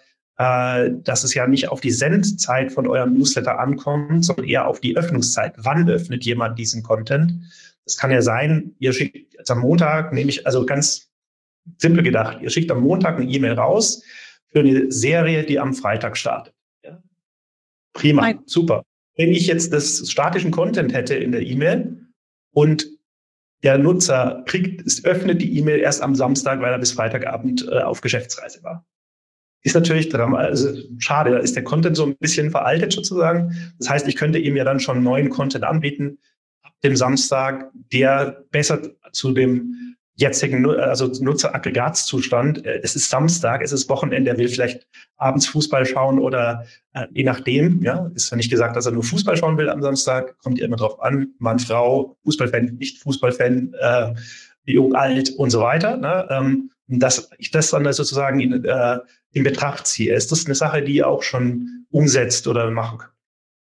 es ja nicht auf die Sendzeit von eurem Newsletter ankommt, sondern eher auf die Öffnungszeit. Wann öffnet jemand diesen Content? Das kann ja sein, ihr schickt jetzt am Montag, also ganz simpel gedacht, ihr schickt am Montag eine E-Mail raus für eine Serie, die am Freitag startet. Ja? Prima, super. Wenn ich jetzt das statischen Content hätte in der E-Mail und der Nutzer öffnet die E-Mail erst am Samstag, weil er bis Freitagabend auf Geschäftsreise war. Ist natürlich schade, da ist der Content so ein bisschen veraltet sozusagen. Das heißt, ich könnte ihm ja dann schon neuen Content anbieten ab dem Samstag, der besser zu dem jetzigen Nutzeraggregatzustand. Es ist Samstag, es ist Wochenende, er will vielleicht abends Fußball schauen oder je nachdem. Ja, ist ja nicht gesagt, dass er nur Fußball schauen will am Samstag. Kommt ja immer drauf an, Mann, Frau, Fußballfan, nicht Fußballfan, jung, alt und so weiter. Ne? Dass ich das dann sozusagen in Betracht ziehe. Ist das eine Sache, die ihr auch schon umsetzt oder machen könnt?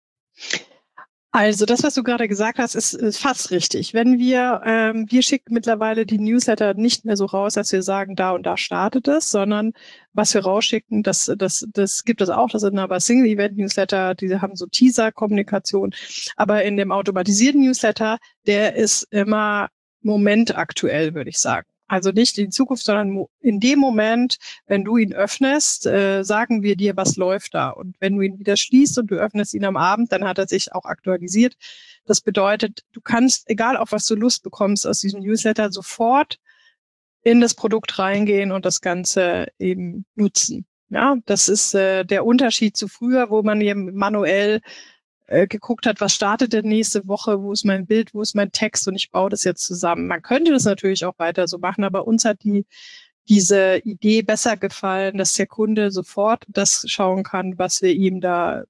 Also das, was du gerade gesagt hast, ist fast richtig. Wenn wir schicken mittlerweile die Newsletter nicht mehr so raus, dass wir sagen, da und da startet es, sondern was wir rausschicken, das gibt es auch. Das sind aber Single-Event-Newsletter, die haben so Teaser-Kommunikation. Aber in dem automatisierten Newsletter, der ist immer momentaktuell, würde ich sagen. Also nicht in Zukunft, sondern in dem Moment, wenn du ihn öffnest, sagen wir dir, was läuft da. Und wenn du ihn wieder schließt und du öffnest ihn am Abend, dann hat er sich auch aktualisiert. Das bedeutet, du kannst, egal auf was du Lust bekommst aus diesem Newsletter, sofort in das Produkt reingehen und das Ganze eben nutzen. Ja, das ist der Unterschied zu früher, wo man hier manuell geguckt hat, was startet denn nächste Woche, wo ist mein Bild, wo ist mein Text und ich baue das jetzt zusammen. Man könnte das natürlich auch weiter so machen, aber uns hat diese Idee besser gefallen, dass der Kunde sofort das schauen kann, was wir ihm da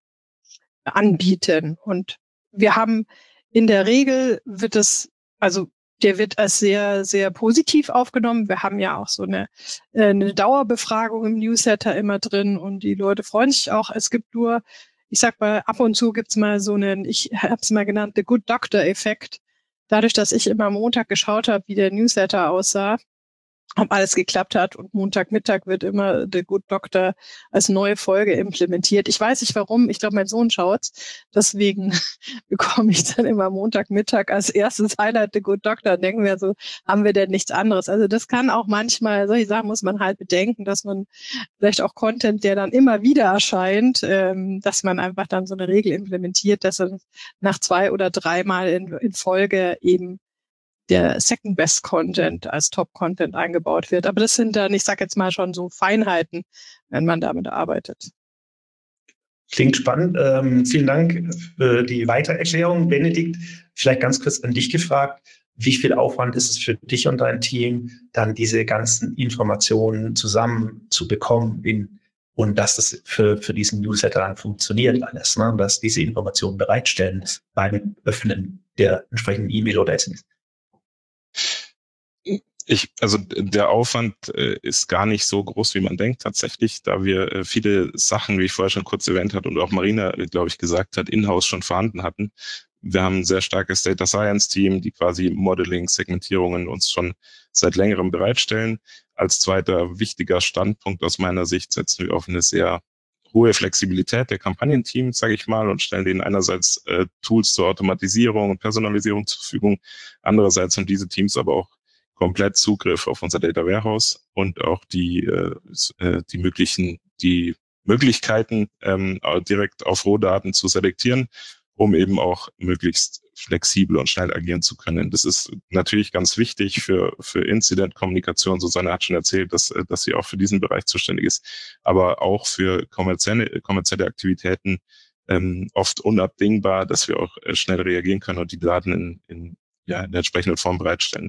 anbieten. Und wir haben in der Regel der wird als sehr, sehr positiv aufgenommen. Wir haben ja auch so eine Dauerbefragung im Newsletter immer drin und die Leute freuen sich auch. Es gibt nur, ich sag mal, ab und zu gibt's mal ich habe es mal genannt, the Good Doctor-Effekt. Dadurch, dass ich immer Montag geschaut habe, wie der Newsletter aussah, ob alles geklappt hat und Montagmittag wird immer The Good Doctor als neue Folge implementiert. Ich weiß nicht warum, ich glaube, mein Sohn schaut's. Deswegen bekomme ich dann immer Montagmittag als erstes Highlight The Good Doctor. Denken wir so, haben wir denn nichts anderes? Also das kann auch manchmal, solche Sachen muss man halt bedenken, dass man vielleicht auch Content, der dann immer wieder erscheint, dass man einfach dann so eine Regel implementiert, dass er nach 2 oder 3 Mal in Folge eben der Second Best Content als Top Content eingebaut wird. Aber das sind dann, ich sage jetzt mal schon so Feinheiten, wenn man damit arbeitet. Klingt spannend. Vielen Dank für die Weitererklärung, Benedikt. Vielleicht ganz kurz an dich gefragt. Wie viel Aufwand ist es für dich und dein Team, dann diese ganzen Informationen zusammen zu bekommen und dass das für diesen Newsletter dann funktioniert alles, ne? Dass diese Informationen bereitstellen beim Öffnen der entsprechenden E-Mail oder SMS? Also der Aufwand ist gar nicht so groß, wie man denkt tatsächlich, da wir viele Sachen, wie ich vorher schon kurz erwähnt habe und auch Marina, glaube ich, gesagt hat, in-house schon vorhanden hatten. Wir haben ein sehr starkes Data Science Team, die quasi Modeling, Segmentierungen uns schon seit längerem bereitstellen. Als zweiter wichtiger Standpunkt aus meiner Sicht setzen wir auf eine sehr hohe Flexibilität der Kampagnenteams, sage ich mal, und stellen denen einerseits Tools zur Automatisierung und Personalisierung zur Verfügung. Andererseits haben diese Teams aber auch komplett Zugriff auf unser Data Warehouse und auch die Möglichkeiten, direkt auf Rohdaten zu selektieren, um eben auch möglichst flexibel und schnell agieren zu können. Das ist natürlich ganz wichtig für Incident-Kommunikation. Susanne hat schon erzählt, dass sie auch für diesen Bereich zuständig ist, aber auch für kommerzielle Aktivitäten oft unabdingbar, dass wir auch schnell reagieren können und die Daten in der entsprechenden Form bereitstellen.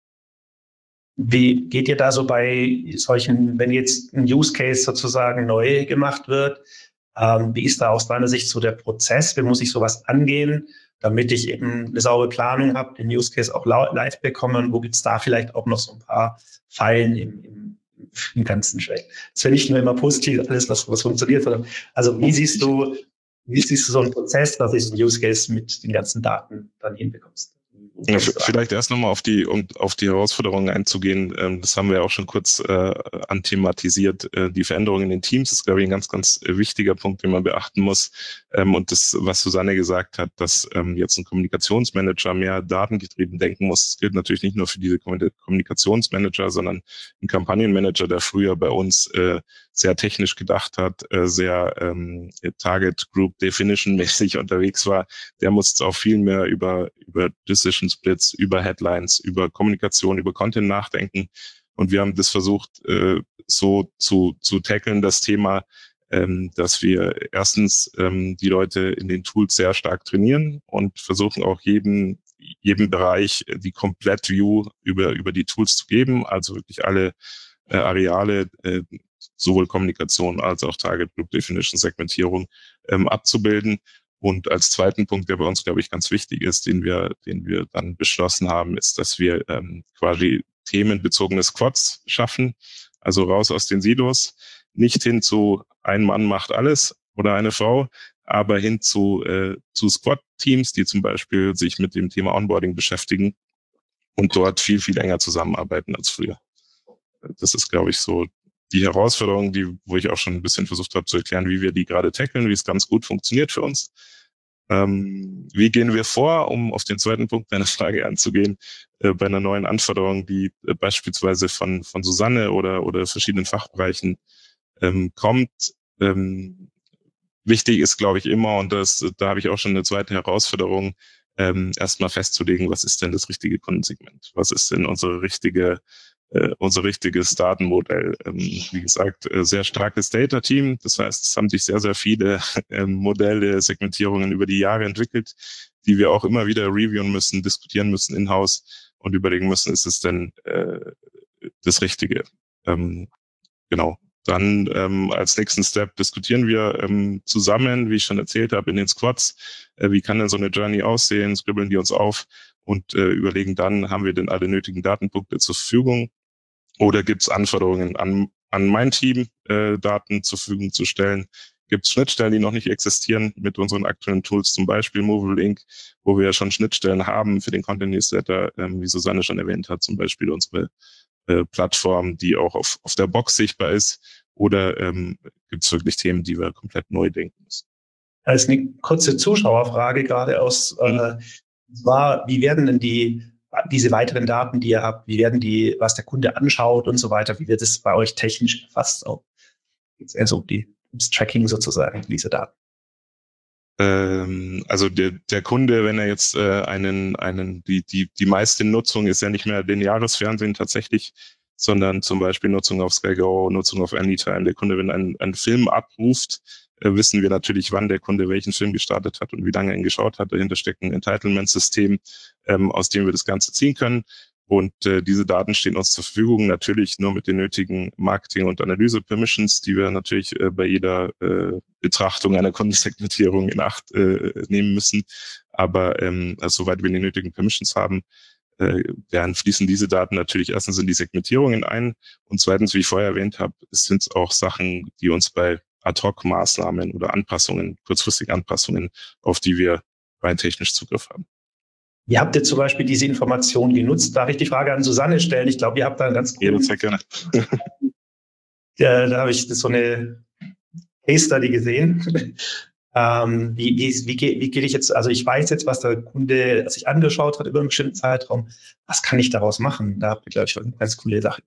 Wie geht ihr da so bei solchen, wenn jetzt ein Use Case sozusagen neu gemacht wird, wie ist da aus deiner Sicht so der Prozess? Wie muss ich sowas angehen, damit ich eben eine saubere Planung habe, den Use Case auch live bekomme? Und wo gibt es da vielleicht auch noch so ein paar Fallen im ganzen Schwächen? Das wäre nicht nur immer positiv, alles, was funktioniert, sondern also wie siehst du so einen Prozess, dass ich einen Use Case mit den ganzen Daten dann hinbekommst? Ja, vielleicht erst nochmal auf die Herausforderungen einzugehen. Das haben wir ja auch schon kurz anthematisiert. Die Veränderungen in den Teams ist, glaube ich, ein ganz, ganz wichtiger Punkt, den man beachten muss. Und das, was Susanne gesagt hat, dass jetzt ein Kommunikationsmanager mehr datengetrieben denken muss, das gilt natürlich nicht nur für diese Kommunikationsmanager, sondern ein Kampagnenmanager, der früher bei uns sehr technisch gedacht hat, sehr Target Group Definition mäßig unterwegs war, der muss auch viel mehr über Decision Splits, über Headlines, über Kommunikation, über Content nachdenken. Und wir haben das versucht, so zu tackeln, das Thema, dass wir erstens die Leute in den Tools sehr stark trainieren und versuchen auch jedem Bereich die Komplett-View über die Tools zu geben, also wirklich alle Areale, sowohl Kommunikation als auch Target Group Definition, Segmentierung abzubilden. Und als zweiten Punkt, der bei uns, glaube ich, ganz wichtig ist, den wir dann beschlossen haben, ist, dass wir quasi themenbezogene Squads schaffen, also raus aus den Silos, nicht hin zu ein Mann macht alles oder eine Frau, aber hin zu Squad-Teams, die zum Beispiel sich mit dem Thema Onboarding beschäftigen und dort viel, viel enger zusammenarbeiten als früher. Das ist, glaube ich, so die Herausforderung, wo ich auch schon ein bisschen versucht habe zu erklären, wie wir die gerade tackeln, wie es ganz gut funktioniert für uns. Wie gehen wir vor, um auf den zweiten Punkt deiner Frage anzugehen, bei einer neuen Anforderung, die beispielsweise von Susanne oder verschiedenen Fachbereichen kommt. Wichtig ist, glaube ich, immer, und da habe ich auch schon eine zweite Herausforderung, erstmal festzulegen, was ist denn das richtige Kundensegment? Was ist denn unser richtiges Datenmodell? Wie gesagt, sehr starkes Data-Team. Das heißt, es haben sich sehr, sehr viele Modelle, Segmentierungen über die Jahre entwickelt, die wir auch immer wieder reviewen müssen, diskutieren müssen in-house und überlegen müssen, ist es denn das Richtige? Genau. Dann als nächsten Step diskutieren wir zusammen, wie ich schon erzählt habe, in den Squads, wie kann denn so eine Journey aussehen, scribbeln die uns auf und überlegen dann, haben wir denn alle nötigen Datenpunkte zur Verfügung oder gibt es Anforderungen an mein Team, Daten zur Verfügung zu stellen? Gibt es Schnittstellen, die noch nicht existieren mit unseren aktuellen Tools, zum Beispiel Movable Inc., wo wir ja schon Schnittstellen haben für den Content Newsletter, wie Susanne schon erwähnt hat, zum Beispiel unsere Plattform, die auch auf der Box sichtbar ist, oder gibt es wirklich Themen, die wir komplett neu denken müssen? Das ist eine kurze Zuschauerfrage gerade aus, wie werden denn diese weiteren Daten, die ihr habt, wie werden die, was der Kunde anschaut und so weiter, wie wird es bei euch technisch erfasst? Gibt es eher so das Tracking sozusagen, diese Daten? Also der Kunde, wenn er jetzt die meiste Nutzung ist ja nicht mehr lineares Fernsehen tatsächlich, sondern zum Beispiel Nutzung auf Sky Go, Nutzung auf Anytime. Der Kunde, wenn einen Film abruft, wissen wir natürlich, wann der Kunde welchen Film gestartet hat und wie lange er ihn geschaut hat. Dahinter steckt ein Entitlement-System, aus dem wir das Ganze ziehen können. Und diese Daten stehen uns zur Verfügung, natürlich nur mit den nötigen Marketing- und Analyse-Permissions, die wir natürlich bei jeder Betrachtung einer Kundensegmentierung in Acht nehmen müssen. Aber soweit wir die nötigen Permissions haben, fließen diese Daten natürlich erstens in die Segmentierungen ein und zweitens, wie ich vorher erwähnt habe, sind es auch Sachen, die uns bei Ad-Hoc-Maßnahmen oder Anpassungen, kurzfristige Anpassungen, auf die wir rein technisch Zugriff haben. Wie habt ihr zum Beispiel diese Information genutzt? Darf ich die Frage an Susanne stellen? Ich glaube, ihr habt da einen ganz coolen... Sehr gerne. Da habe ich so eine Case Study gesehen. Wie gehe ich jetzt, also ich weiß jetzt, was der Kunde sich angeschaut hat über einen bestimmten Zeitraum. Was kann ich daraus machen? Da habt ihr, glaube ich, eine ganz coole Sache.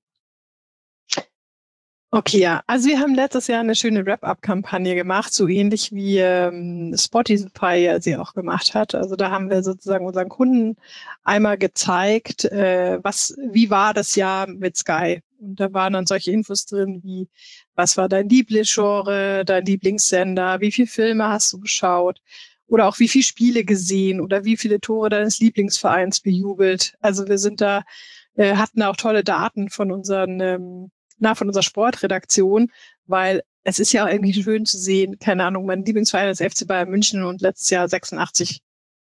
Okay, ja. Also wir haben letztes Jahr eine schöne Wrap-Up-Kampagne gemacht, so ähnlich wie Spotify sie auch gemacht hat. Also da haben wir sozusagen unseren Kunden einmal gezeigt, wie war das Jahr mit Sky. Und da waren dann solche Infos drin wie, was war dein Lieblingsgenre, dein Lieblingssender, wie viele Filme hast du geschaut oder auch wie viele Spiele gesehen oder wie viele Tore deines Lieblingsvereins bejubelt. Also wir sind da, hatten auch tolle Daten von unseren von unserer Sportredaktion, weil es ist ja auch irgendwie schön zu sehen, keine Ahnung, mein Lieblingsverein ist FC Bayern München und letztes Jahr 36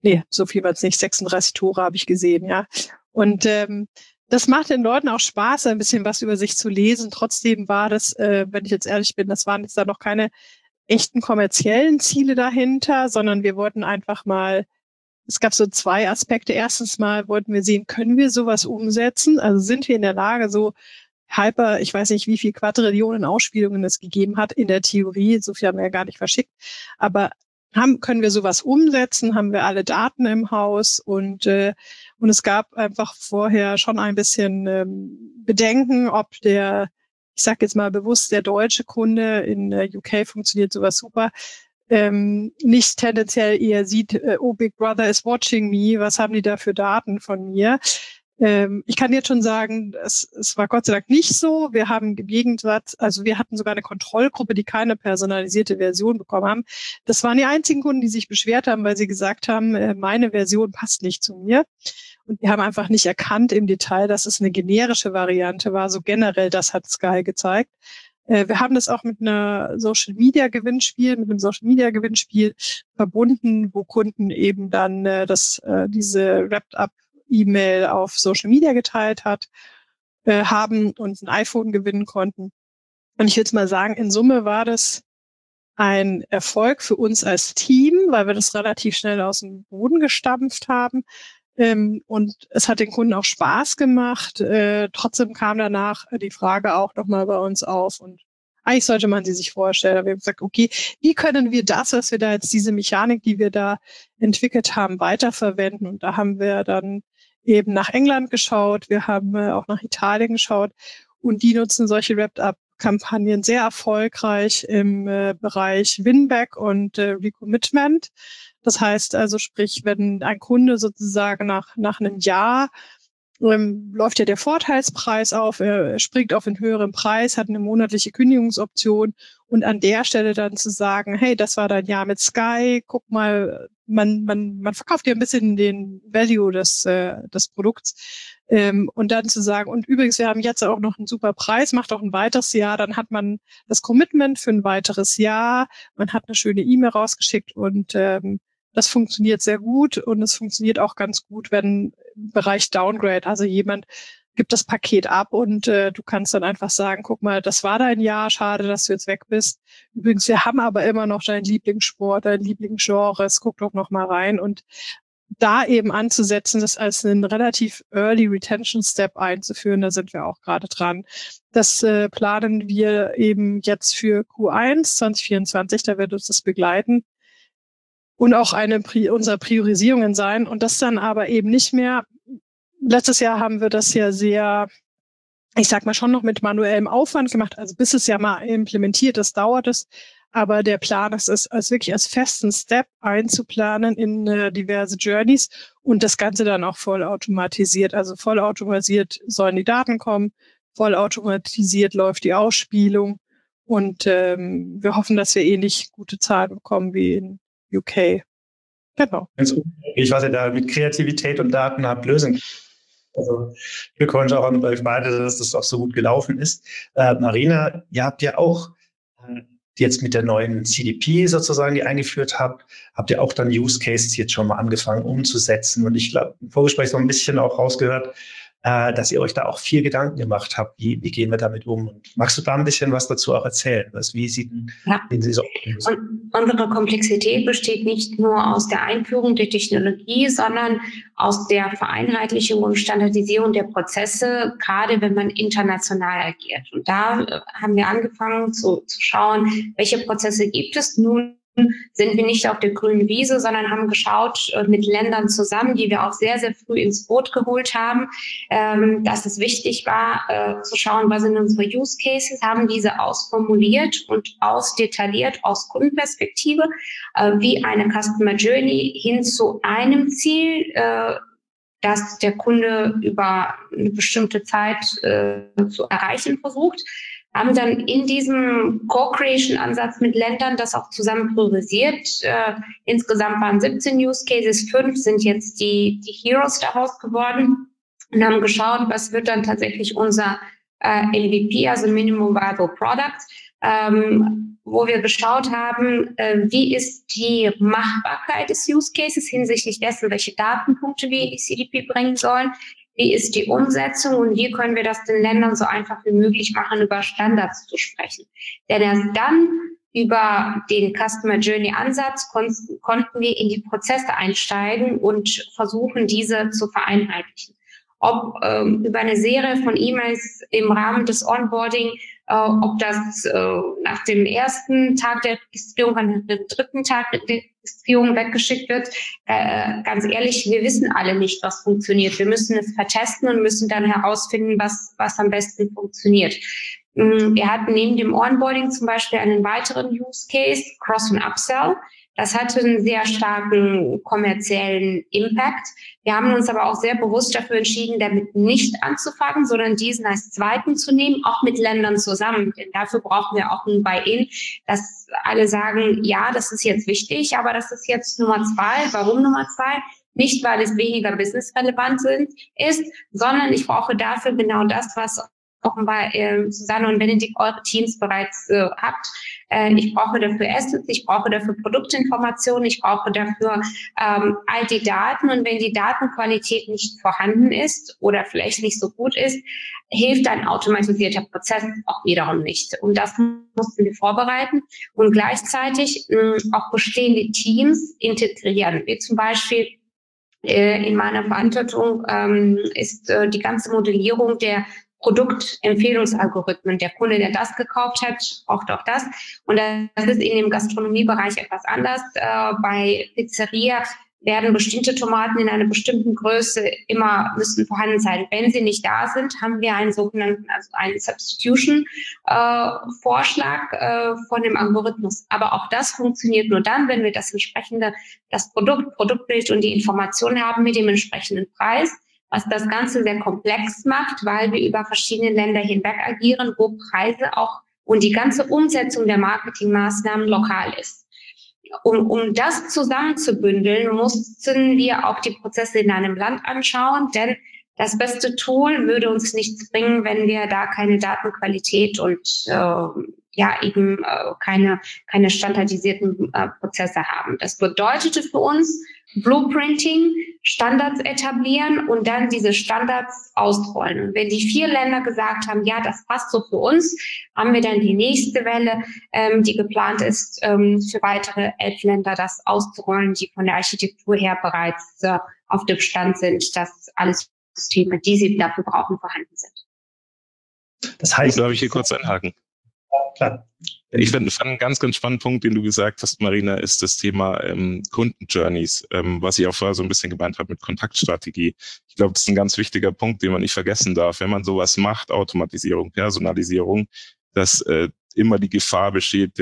Tore habe ich gesehen, ja. Und das macht den Leuten auch Spaß, ein bisschen was über sich zu lesen. Trotzdem war das, wenn ich jetzt ehrlich bin, das waren jetzt da noch keine echten kommerziellen Ziele dahinter, sondern wir wollten einfach mal, es gab so 2 Aspekte. Erstens mal wollten wir sehen, können wir sowas umsetzen? Also sind wir in der Lage, so ich weiß nicht, wie viel Quadrillionen Ausspielungen es gegeben hat in der Theorie, so viel haben wir ja gar nicht verschickt, aber können wir sowas umsetzen, haben wir alle Daten im Haus und es gab einfach vorher schon ein bisschen Bedenken, ob ich sage jetzt mal bewusst, der deutsche Kunde in UK funktioniert sowas super, nicht tendenziell eher sieht, oh, Big Brother is watching me, was haben die da für Daten von mir? Ich kann jetzt schon sagen, es war Gott sei Dank nicht so. Wir haben im Gegensatz, also wir hatten sogar eine Kontrollgruppe, die keine personalisierte Version bekommen haben. Das waren die einzigen Kunden, die sich beschwert haben, weil sie gesagt haben, meine Version passt nicht zu mir. Und die haben einfach nicht erkannt im Detail, dass es eine generische Variante war. So generell, das hat Sky gezeigt. Wir haben das auch mit einem Social Media Gewinnspiel verbunden, wo Kunden eben dann diese Wrapped-up E-Mail auf Social Media geteilt haben und ein iPhone gewinnen konnten. Und ich würde mal sagen, in Summe war das ein Erfolg für uns als Team, weil wir das relativ schnell aus dem Boden gestampft haben. Und es hat den Kunden auch Spaß gemacht. Trotzdem kam danach die Frage auch nochmal bei uns auf und eigentlich sollte man sie sich vorstellen. Aber wir haben gesagt, okay, wie können wir das, was wir da jetzt, diese Mechanik, die wir da entwickelt haben, weiterverwenden? Und da haben wir dann eben nach England geschaut, wir haben auch nach Italien geschaut und die nutzen solche Wrapped-Up-Kampagnen sehr erfolgreich im Bereich Winback und Recommitment. Das heißt also, sprich, wenn ein Kunde sozusagen nach einem Jahr läuft ja der Vorteilspreis auf, er springt auf einen höheren Preis, hat eine monatliche Kündigungsoption und an der Stelle dann zu sagen, hey, das war dein Jahr mit Sky, guck mal, man verkauft ja ein bisschen den Value des Produkts und dann zu sagen, und übrigens, wir haben jetzt auch noch einen super Preis, macht auch ein weiteres Jahr, dann hat man das Commitment für ein weiteres Jahr, man hat eine schöne E-Mail rausgeschickt und das funktioniert sehr gut und es funktioniert auch ganz gut, wenn im Bereich Downgrade, also jemand gibt das Paket ab und du kannst dann einfach sagen, guck mal, das war dein Jahr, schade, dass du jetzt weg bist. Übrigens, wir haben aber immer noch deinen Lieblingssport, dein Lieblingsgenre, guck doch noch mal rein und da eben anzusetzen, das als einen relativ Early Retention Step einzuführen, da sind wir auch gerade dran. Das planen wir eben jetzt für Q1 2024, da wird uns das begleiten. Und auch eine unserer Priorisierungen sein. Und das dann aber eben nicht mehr. Letztes Jahr haben wir das ja sehr, ich sag mal, schon noch mit manuellem Aufwand gemacht. Also bis es ja mal implementiert ist, dauert es. Aber der Plan ist es, als wirklich als festen Step einzuplanen in diverse Journeys und das Ganze dann auch vollautomatisiert. Also vollautomatisiert sollen die Daten kommen, vollautomatisiert läuft die Ausspielung und wir hoffen, dass wir ähnlich gute Zahlen bekommen wie in UK. Genau. Ich weiß ja, da mit Kreativität und Daten habt lösen. Also Glückwunsch auch an euch beide, dass das auch so gut gelaufen ist. Marina, ihr habt ja auch jetzt mit der neuen CDP sozusagen, die eingeführt habt ihr auch dann Use Cases jetzt schon mal angefangen umzusetzen. Und ich glaube, im Vorgespräch so ein bisschen auch rausgehört, dass ihr euch da auch viel Gedanken gemacht habt. Wie gehen wir damit um? Und magst du da ein bisschen was dazu auch erzählen? Wie sieht sie so aus? Und unsere Komplexität besteht nicht nur aus der Einführung der Technologie, sondern aus der Vereinheitlichung und Standardisierung der Prozesse, gerade wenn man international agiert. Und da haben wir angefangen zu schauen, welche Prozesse gibt es nun. Sind wir nicht auf der grünen Wiese, sondern haben geschaut mit Ländern zusammen, die wir auch sehr, sehr früh ins Boot geholt haben, dass es wichtig war, zu schauen, was sind unsere Use Cases, haben diese ausformuliert und ausdetailliert aus Kundenperspektive, wie eine Customer Journey hin zu einem Ziel, das der Kunde über eine bestimmte Zeit zu erreichen versucht. Haben dann in diesem Co-Creation-Ansatz mit Ländern das auch zusammen priorisiert. Insgesamt waren 17 Use Cases, 5 sind jetzt die Heroes daraus geworden und haben geschaut, was wird dann tatsächlich unser MVP, also Minimum Viable Product, wo wir geschaut haben, wie ist die Machbarkeit des Use Cases hinsichtlich dessen, welche Datenpunkte wir in die CDP bringen sollen. Wie ist die Umsetzung und wie können wir das den Ländern so einfach wie möglich machen, über Standards zu sprechen. Denn erst dann über den Customer Journey Ansatz konnten wir in die Prozesse einsteigen und versuchen, diese zu vereinheitlichen. Ob über eine Serie von E-Mails im Rahmen des Onboarding, ob das nach dem ersten Tag der Registrierung, an dem dritten Tag der Registrierung weggeschickt wird. Ganz ehrlich, wir wissen alle nicht, was funktioniert. Wir müssen es vertesten und müssen dann herausfinden, was am besten funktioniert. Wir hatten neben dem Onboarding zum Beispiel einen weiteren Use Case, Cross- und Upsell. Das hatte einen sehr starken kommerziellen Impact. Wir haben uns aber auch sehr bewusst dafür entschieden, damit nicht anzufangen, sondern diesen als zweiten zu nehmen, auch mit Ländern zusammen. Denn dafür brauchen wir auch ein Buy-in, dass alle sagen, ja, das ist jetzt wichtig, aber das ist jetzt Nummer 2. Warum Nummer 2? Nicht, weil es weniger businessrelevant ist, sondern ich brauche dafür genau das, was offenbar Susanne und Benedikt eure Teams bereits habt. Ich brauche dafür Assets, ich brauche dafür Produktinformationen, ich brauche dafür all die Daten. Und wenn die Datenqualität nicht vorhanden ist oder vielleicht nicht so gut ist, hilft ein automatisierter Prozess auch wiederum nicht. Und das mussten wir vorbereiten und gleichzeitig auch bestehende Teams integrieren. Wie zum Beispiel in meiner Verantwortung ist die ganze Modellierung der Produktempfehlungsalgorithmen. Der Kunde, der das gekauft hat, braucht auch das. Und das ist in dem Gastronomiebereich etwas anders. Bei Pizzeria werden bestimmte Tomaten in einer bestimmten Größe müssen vorhanden sein. Wenn sie nicht da sind, haben wir einen sogenannten, also einen Substitution-Vorschlag von dem Algorithmus. Aber auch das funktioniert nur dann, wenn wir das Produktbild und die Informationen haben mit dem entsprechenden Preis, was das Ganze sehr komplex macht, weil wir über verschiedene Länder hinweg agieren, wo Preise auch und die ganze Umsetzung der Marketingmaßnahmen lokal ist. Um das zusammenzubündeln, mussten wir auch die Prozesse in einem Land anschauen, denn das beste Tool würde uns nichts bringen, wenn wir da keine Datenqualität und keine standardisierten Prozesse haben. Das bedeutete für uns Blueprinting, Standards etablieren und dann diese Standards ausrollen. Und wenn die 4 Länder gesagt haben, ja, das passt so für uns, haben wir dann die nächste Welle, die geplant ist, für weitere 11 Länder das auszurollen, die von der Architektur her bereits auf dem Stand sind, dass alle Systeme, die sie dafür brauchen, vorhanden sind. Das heißt, darf ich hier kurz einhaken? Klar. Ich fand einen ganz, ganz spannenden Punkt, den du gesagt hast, Marina, ist das Thema Kundenjourneys, was ich auch vorher so ein bisschen gemeint habe mit Kontaktstrategie. Ich glaube, das ist ein ganz wichtiger Punkt, den man nicht vergessen darf. Wenn man sowas macht, Automatisierung, Personalisierung, dass immer die Gefahr besteht der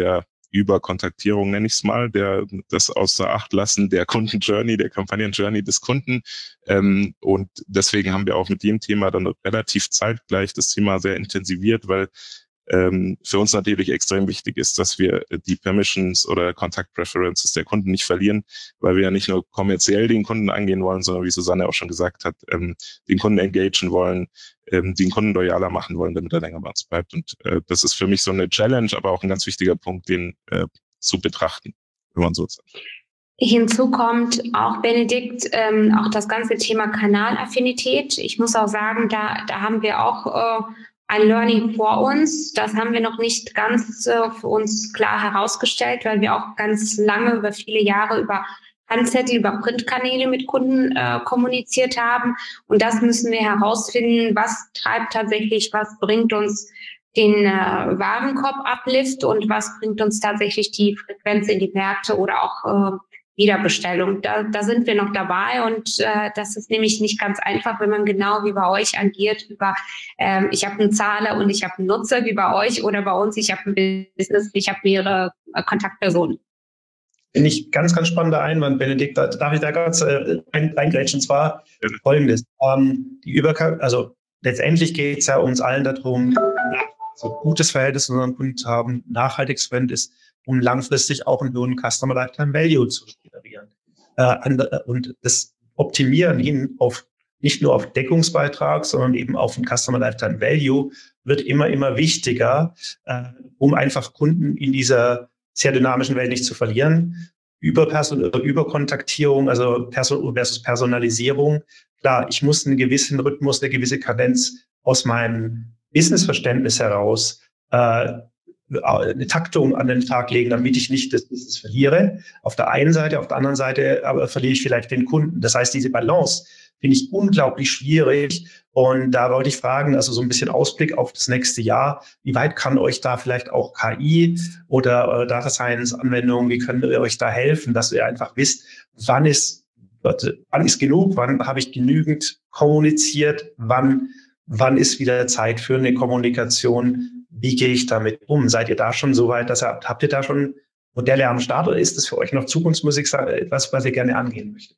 Überkontaktierung, nenne ich es mal, das außer Acht lassen der Kundenjourney, der Kampagnen-Journey des Kunden. Und deswegen haben wir auch mit dem Thema dann relativ zeitgleich das Thema sehr intensiviert, weil für uns natürlich extrem wichtig ist, dass wir die Permissions oder Contact Preferences der Kunden nicht verlieren, weil wir ja nicht nur kommerziell den Kunden angehen wollen, sondern wie Susanne auch schon gesagt hat, den Kunden engagen wollen, den Kunden loyaler machen wollen, damit er länger bei uns bleibt. Und das ist für mich so eine Challenge, aber auch ein ganz wichtiger Punkt, den zu betrachten, wenn man so sagt. Hinzu kommt auch, Benedikt, auch das ganze Thema Kanalaffinität. Ich muss auch sagen, da haben wir auch ein Learning vor uns. Das haben wir noch nicht ganz für uns klar herausgestellt, weil wir auch ganz lange über viele Jahre über Handzettel, über Printkanäle mit Kunden kommuniziert haben. Und das müssen wir herausfinden, was treibt tatsächlich, was bringt uns den Warenkorb-Uplift und was bringt uns tatsächlich die Frequenz in die Märkte oder auch Wiederbestellung. Da sind wir noch dabei und das ist nämlich nicht ganz einfach, wenn man genau wie bei euch agiert über ich habe einen Zahler und ich habe einen Nutzer wie bei euch oder bei uns, ich habe ein Business, ich habe mehrere Kontaktpersonen. Finde ich ganz, ganz spannender Einwand, Benedikt. Darf ich da ganz reingrätschen? Und zwar Folgendes. Also letztendlich geht es ja uns allen darum, so gutes Verhältnis zu unseren Kunden zu haben, nachhaltiges Verhältnis, um langfristig auch einen hohen Customer Lifetime Value zu generieren. Und das Optimieren hin auf nicht nur auf Deckungsbeitrag, sondern eben auf den Customer Lifetime Value wird immer wichtiger, um einfach Kunden in dieser sehr dynamischen Welt nicht zu verlieren. Überkontaktierung, also versus Personalisierung. Klar, ich muss einen gewissen Rhythmus, eine gewisse Kadenz aus meinem Businessverständnis heraus eine Taktung an den Tag legen, damit ich nicht das Business verliere. Auf der einen Seite, auf der anderen Seite aber verliere ich vielleicht den Kunden. Das heißt, diese Balance finde ich unglaublich schwierig. Und da wollte ich fragen, also so ein bisschen Ausblick auf das nächste Jahr. Wie weit kann euch da vielleicht auch KI oder Data Science Anwendungen, wie können wir euch da helfen, dass ihr einfach wisst, wann ist genug, wann habe ich genügend kommuniziert, wann ist wieder Zeit für eine Kommunikation? Wie gehe ich damit um? Seid ihr da schon so weit, habt ihr da schon Modelle am Start oder ist das für euch noch Zukunftsmusik, etwas, was ihr gerne angehen möchtet?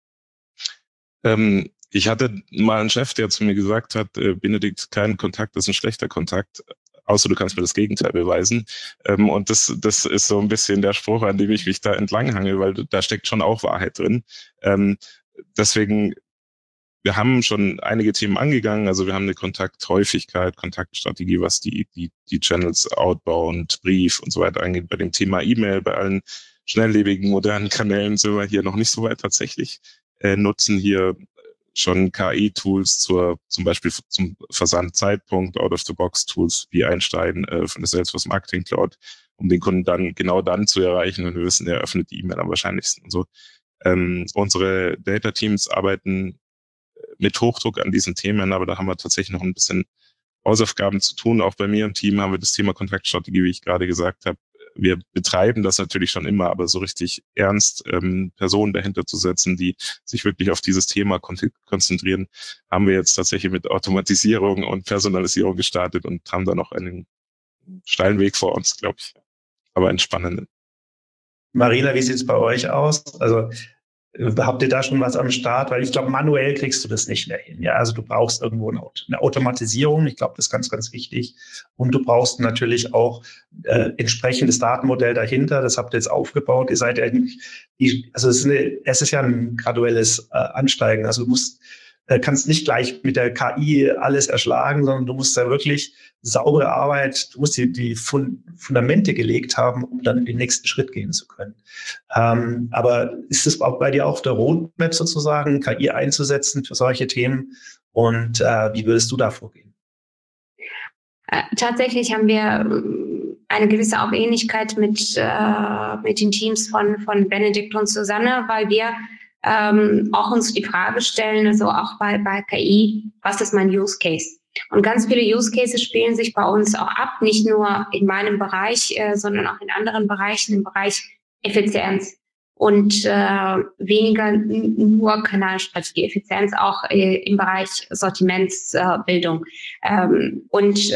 Ich hatte mal einen Chef, der zu mir gesagt hat, Benedikt, kein Kontakt ist ein schlechter Kontakt, außer du kannst mir das Gegenteil beweisen. Und das ist so ein bisschen der Spruch, an dem ich mich da entlanghange, weil da steckt schon auch Wahrheit drin. Deswegen, wir haben schon einige Themen angegangen, also wir haben eine Kontakthäufigkeit, Kontaktstrategie, was die Channels, Outbound, Brief und so weiter angeht. Bei dem Thema E-Mail, bei allen schnelllebigen, modernen Kanälen sind wir hier noch nicht so weit tatsächlich, nutzen hier schon KI-Tools zum Beispiel zum Versandzeitpunkt, Out-of-the-Box-Tools wie Einstein von der Salesforce Marketing Cloud, um den Kunden dann genau dann zu erreichen, wenn wir wissen, er öffnet die E-Mail am wahrscheinlichsten und so. Unsere Data-Teams arbeiten mit Hochdruck an diesen Themen, aber da haben wir tatsächlich noch ein bisschen Hausaufgaben zu tun. Auch bei mir im Team haben wir das Thema Kontaktstrategie, wie ich gerade gesagt habe. Wir betreiben das natürlich schon immer, aber so richtig ernst Personen dahinter zu setzen, die sich wirklich auf dieses Thema konzentrieren, haben wir jetzt tatsächlich mit Automatisierung und Personalisierung gestartet und haben da noch einen steilen Weg vor uns, glaube ich, aber einen spannenden. Marina, wie sieht es bei euch aus? Also habt ihr da schon was am Start? Weil ich glaube, manuell kriegst du das nicht mehr hin. Ja, also du brauchst irgendwo eine Automatisierung. Ich glaube, das ist ganz, ganz wichtig. Und du brauchst natürlich auch entsprechendes Datenmodell dahinter. Das habt ihr jetzt aufgebaut. Ihr seid ja es ist ja ein graduelles Ansteigen. Also du kannst nicht gleich mit der KI alles erschlagen, sondern du musst da wirklich saubere Arbeit, du musst die Fundamente gelegt haben, um dann in den nächsten Schritt gehen zu können. Aber ist es auch bei dir auf der Roadmap sozusagen, KI einzusetzen für solche Themen? Und wie würdest du da vorgehen? Tatsächlich haben wir eine gewisse auch Ähnlichkeit mit den Teams von Benedikt und Susanne, weil wir auch uns die Frage stellen, also auch bei KI, was ist mein Use Case? Und ganz viele Use Cases spielen sich bei uns auch ab, nicht nur in meinem Bereich, sondern auch in anderen Bereichen, im Bereich Effizienz und weniger nur Kanalstrategie, Effizienz auch im Bereich Sortimentsbildung. Und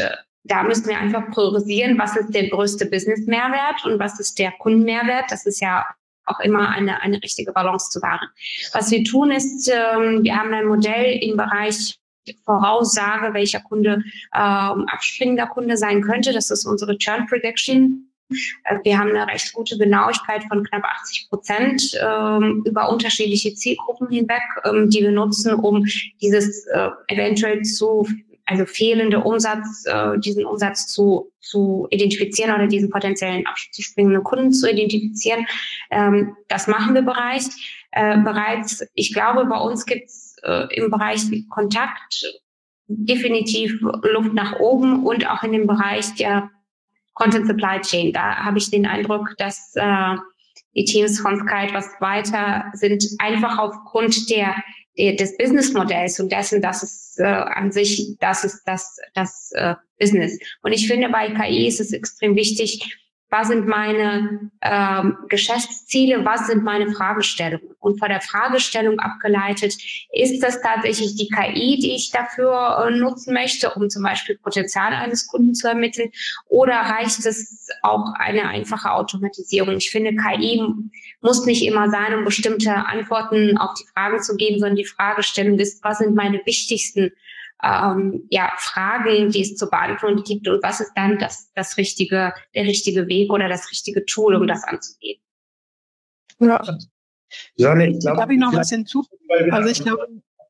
da müssen wir einfach priorisieren, was ist der größte Business-Mehrwert und was ist der Kundenmehrwert. Das ist ja auch immer eine richtige Balance zu wahren. Was wir tun ist, wir haben ein Modell im Bereich Voraussage, welcher Kunde abspringender Kunde sein könnte. Das ist unsere Churn Prediction. Wir haben eine recht gute Genauigkeit von knapp 80% über unterschiedliche Zielgruppen hinweg, die wir nutzen, um dieses eventuell fehlende Umsatz, diesen Umsatz zu identifizieren oder diesen potenziellen abspringenden Kunden zu identifizieren. Das machen wir bereits. Ich glaube, bei uns gibt es im Bereich Kontakt definitiv Luft nach oben und auch in dem Bereich der Content Supply Chain. Da habe ich den Eindruck, dass die Teams von Sky etwas weiter sind, einfach aufgrund des Businessmodells und dessen, dass es an sich, das ist das Business. Und ich finde, bei KI ist es extrem wichtig, was sind meine Geschäftsziele, was sind meine Fragestellungen? Und von der Fragestellung abgeleitet, ist das tatsächlich die KI, die ich dafür nutzen möchte, um zum Beispiel Potenzial eines Kunden zu ermitteln? Oder reicht es auch eine einfache Automatisierung? Ich finde, KI muss nicht immer sein, um bestimmte Antworten auf die Fragen zu geben, sondern die Fragestellung ist, was sind meine wichtigsten Fragen, die es zu beantworten gibt und was ist dann der richtige Weg oder das richtige Tool, um das anzugehen. Ja. Susanne, ich glaube, darf ich noch was hinzufügen? Also ich glaube,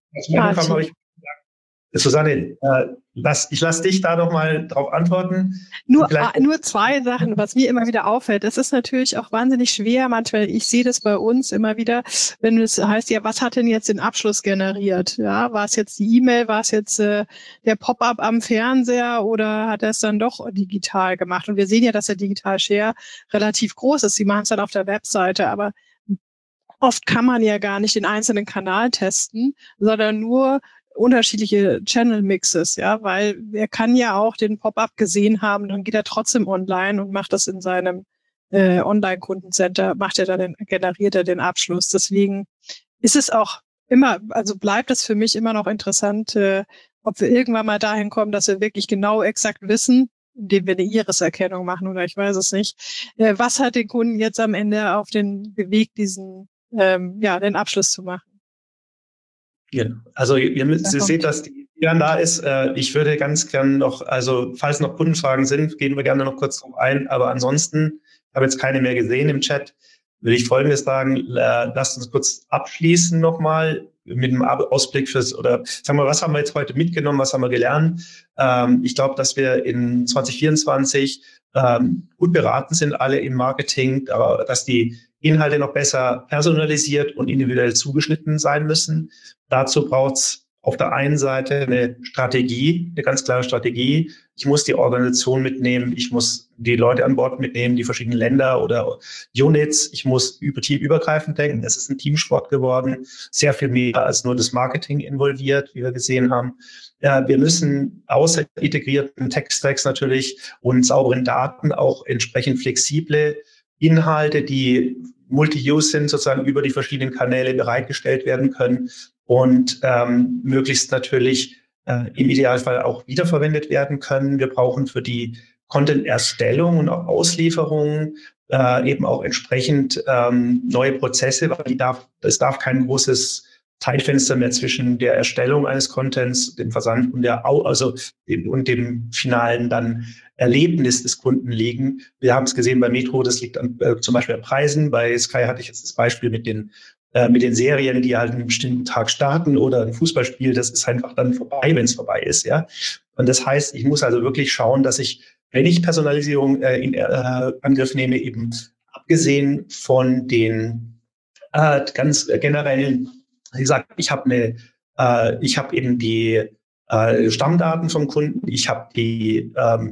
Susanne, ich lasse dich da noch mal drauf antworten. Nur 2 Sachen, was mir immer wieder auffällt. Das ist natürlich auch wahnsinnig schwer. Manchmal, ich sehe das bei uns immer wieder, wenn es heißt, ja, was hat denn jetzt den Abschluss generiert? Ja, war es jetzt die E-Mail, war es jetzt der Pop-up am Fernseher oder hat er es dann doch digital gemacht? Und wir sehen ja, dass der Digital-Share relativ groß ist. Sie machen es dann auf der Webseite, aber oft kann man ja gar nicht den einzelnen Kanal testen, sondern nur unterschiedliche Channel-Mixes, ja, weil er kann ja auch den Pop-up gesehen haben, dann geht er trotzdem online und macht das in seinem Online-Kundencenter, generiert er den Abschluss. Deswegen ist es auch immer, also bleibt es für mich immer noch interessant, ob wir irgendwann mal dahin kommen, dass wir wirklich genau exakt wissen, indem wir eine Iris-Erkennung machen oder ich weiß es nicht, was hat den Kunden jetzt am Ende auf den bewegt, den Abschluss zu machen. Genau. Also ihr seht, dass die Jan da ist. Ich würde ganz gern noch, also falls noch Kundenfragen sind, gehen wir gerne noch kurz drauf ein. Aber ansonsten, ich habe jetzt keine mehr gesehen im Chat, würde ich Folgendes sagen, lasst uns kurz abschließen nochmal mit einem Ausblick sagen wir, was haben wir jetzt heute mitgenommen, was haben wir gelernt? Ich glaube, dass wir in 2024 gut beraten sind, alle im Marketing, aber dass die Inhalte noch besser personalisiert und individuell zugeschnitten sein müssen. Dazu braucht es auf der einen Seite eine Strategie, eine ganz klare Strategie. Ich muss die Organisation mitnehmen, ich muss die Leute an Bord mitnehmen, die verschiedenen Länder oder Units. Ich muss teamübergreifend denken. Es ist ein Teamsport geworden, sehr viel mehr als nur das Marketing involviert, wie wir gesehen haben. Wir müssen außer integrierten Tech-Stacks natürlich und sauberen Daten auch entsprechend flexible Inhalte, die Multi-Use sind, sozusagen über die verschiedenen Kanäle bereitgestellt werden können und möglichst natürlich im Idealfall auch wiederverwendet werden können. Wir brauchen für die Content-Erstellung und auch Auslieferung eben auch entsprechend neue Prozesse, weil es darf kein großes Zeitfenster mehr zwischen der Erstellung eines Contents, dem Versand und dem finalen dann Erlebnis des Kunden liegen. Wir haben es gesehen bei Metro, das liegt zum Beispiel an Preisen. Bei Sky hatte ich jetzt das Beispiel mit den Serien, die halt einen bestimmten Tag starten oder ein Fußballspiel, das ist einfach dann vorbei, wenn es vorbei ist, ja. Und das heißt, ich muss also wirklich schauen, dass ich, wenn ich Personalisierung in Angriff nehme, eben abgesehen von den ganz generellen, wie gesagt, ich habe eben die Stammdaten vom Kunden, ich habe die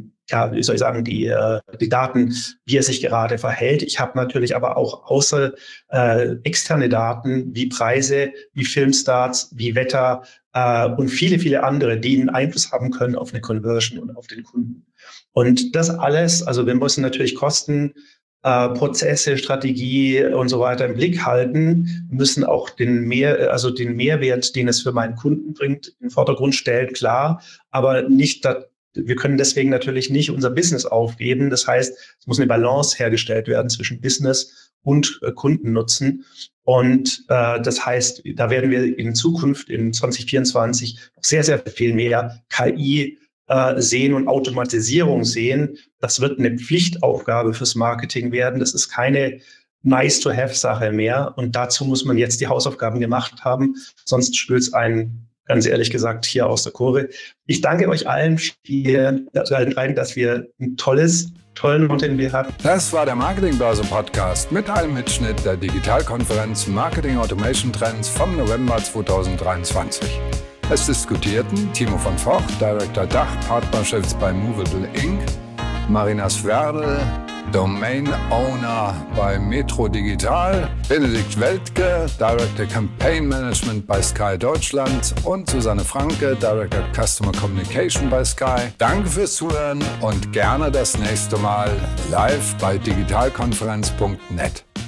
die Daten, wie er sich gerade verhält. Ich habe natürlich aber auch externe Daten wie Preise, wie Filmstarts, wie Wetter und viele, viele andere, die einen Einfluss haben können auf eine Conversion und auf den Kunden. Und das alles, also wir müssen natürlich Kosten, Prozesse, Strategie und so weiter im Blick halten, müssen auch den Mehrwert, den es für meinen Kunden bringt, in den Vordergrund stellen, klar, aber nicht wir können deswegen natürlich nicht unser Business aufgeben. Das heißt, es muss eine Balance hergestellt werden zwischen Business und Kundennutzen. Und das heißt, da werden wir in Zukunft, in 2024, noch sehr, sehr viel mehr KI sehen und Automatisierung sehen. Das wird eine Pflichtaufgabe fürs Marketing werden. Das ist keine Nice-to-have-Sache mehr. Und dazu muss man jetzt die Hausaufgaben gemacht haben. Sonst spült es einen, ganz ehrlich gesagt, hier aus der Kurve. Ich danke euch allen, dass wir ein tollen Content hatten. Das war der Marketingbörse Podcast mit einem Mitschnitt der Digitalkonferenz Marketing Automation Trends vom November 2023. Es diskutierten Timo von Vocht, Director Dach Partnerships bei Movable Inc., Marina Sverdl, Domain Owner bei Metro Digital, Benedikt Weltke, Director Campaign Management bei Sky Deutschland und Susanne Franke, Director Customer Communication bei Sky. Danke fürs Zuhören und gerne das nächste Mal live bei digitalkonferenz.net.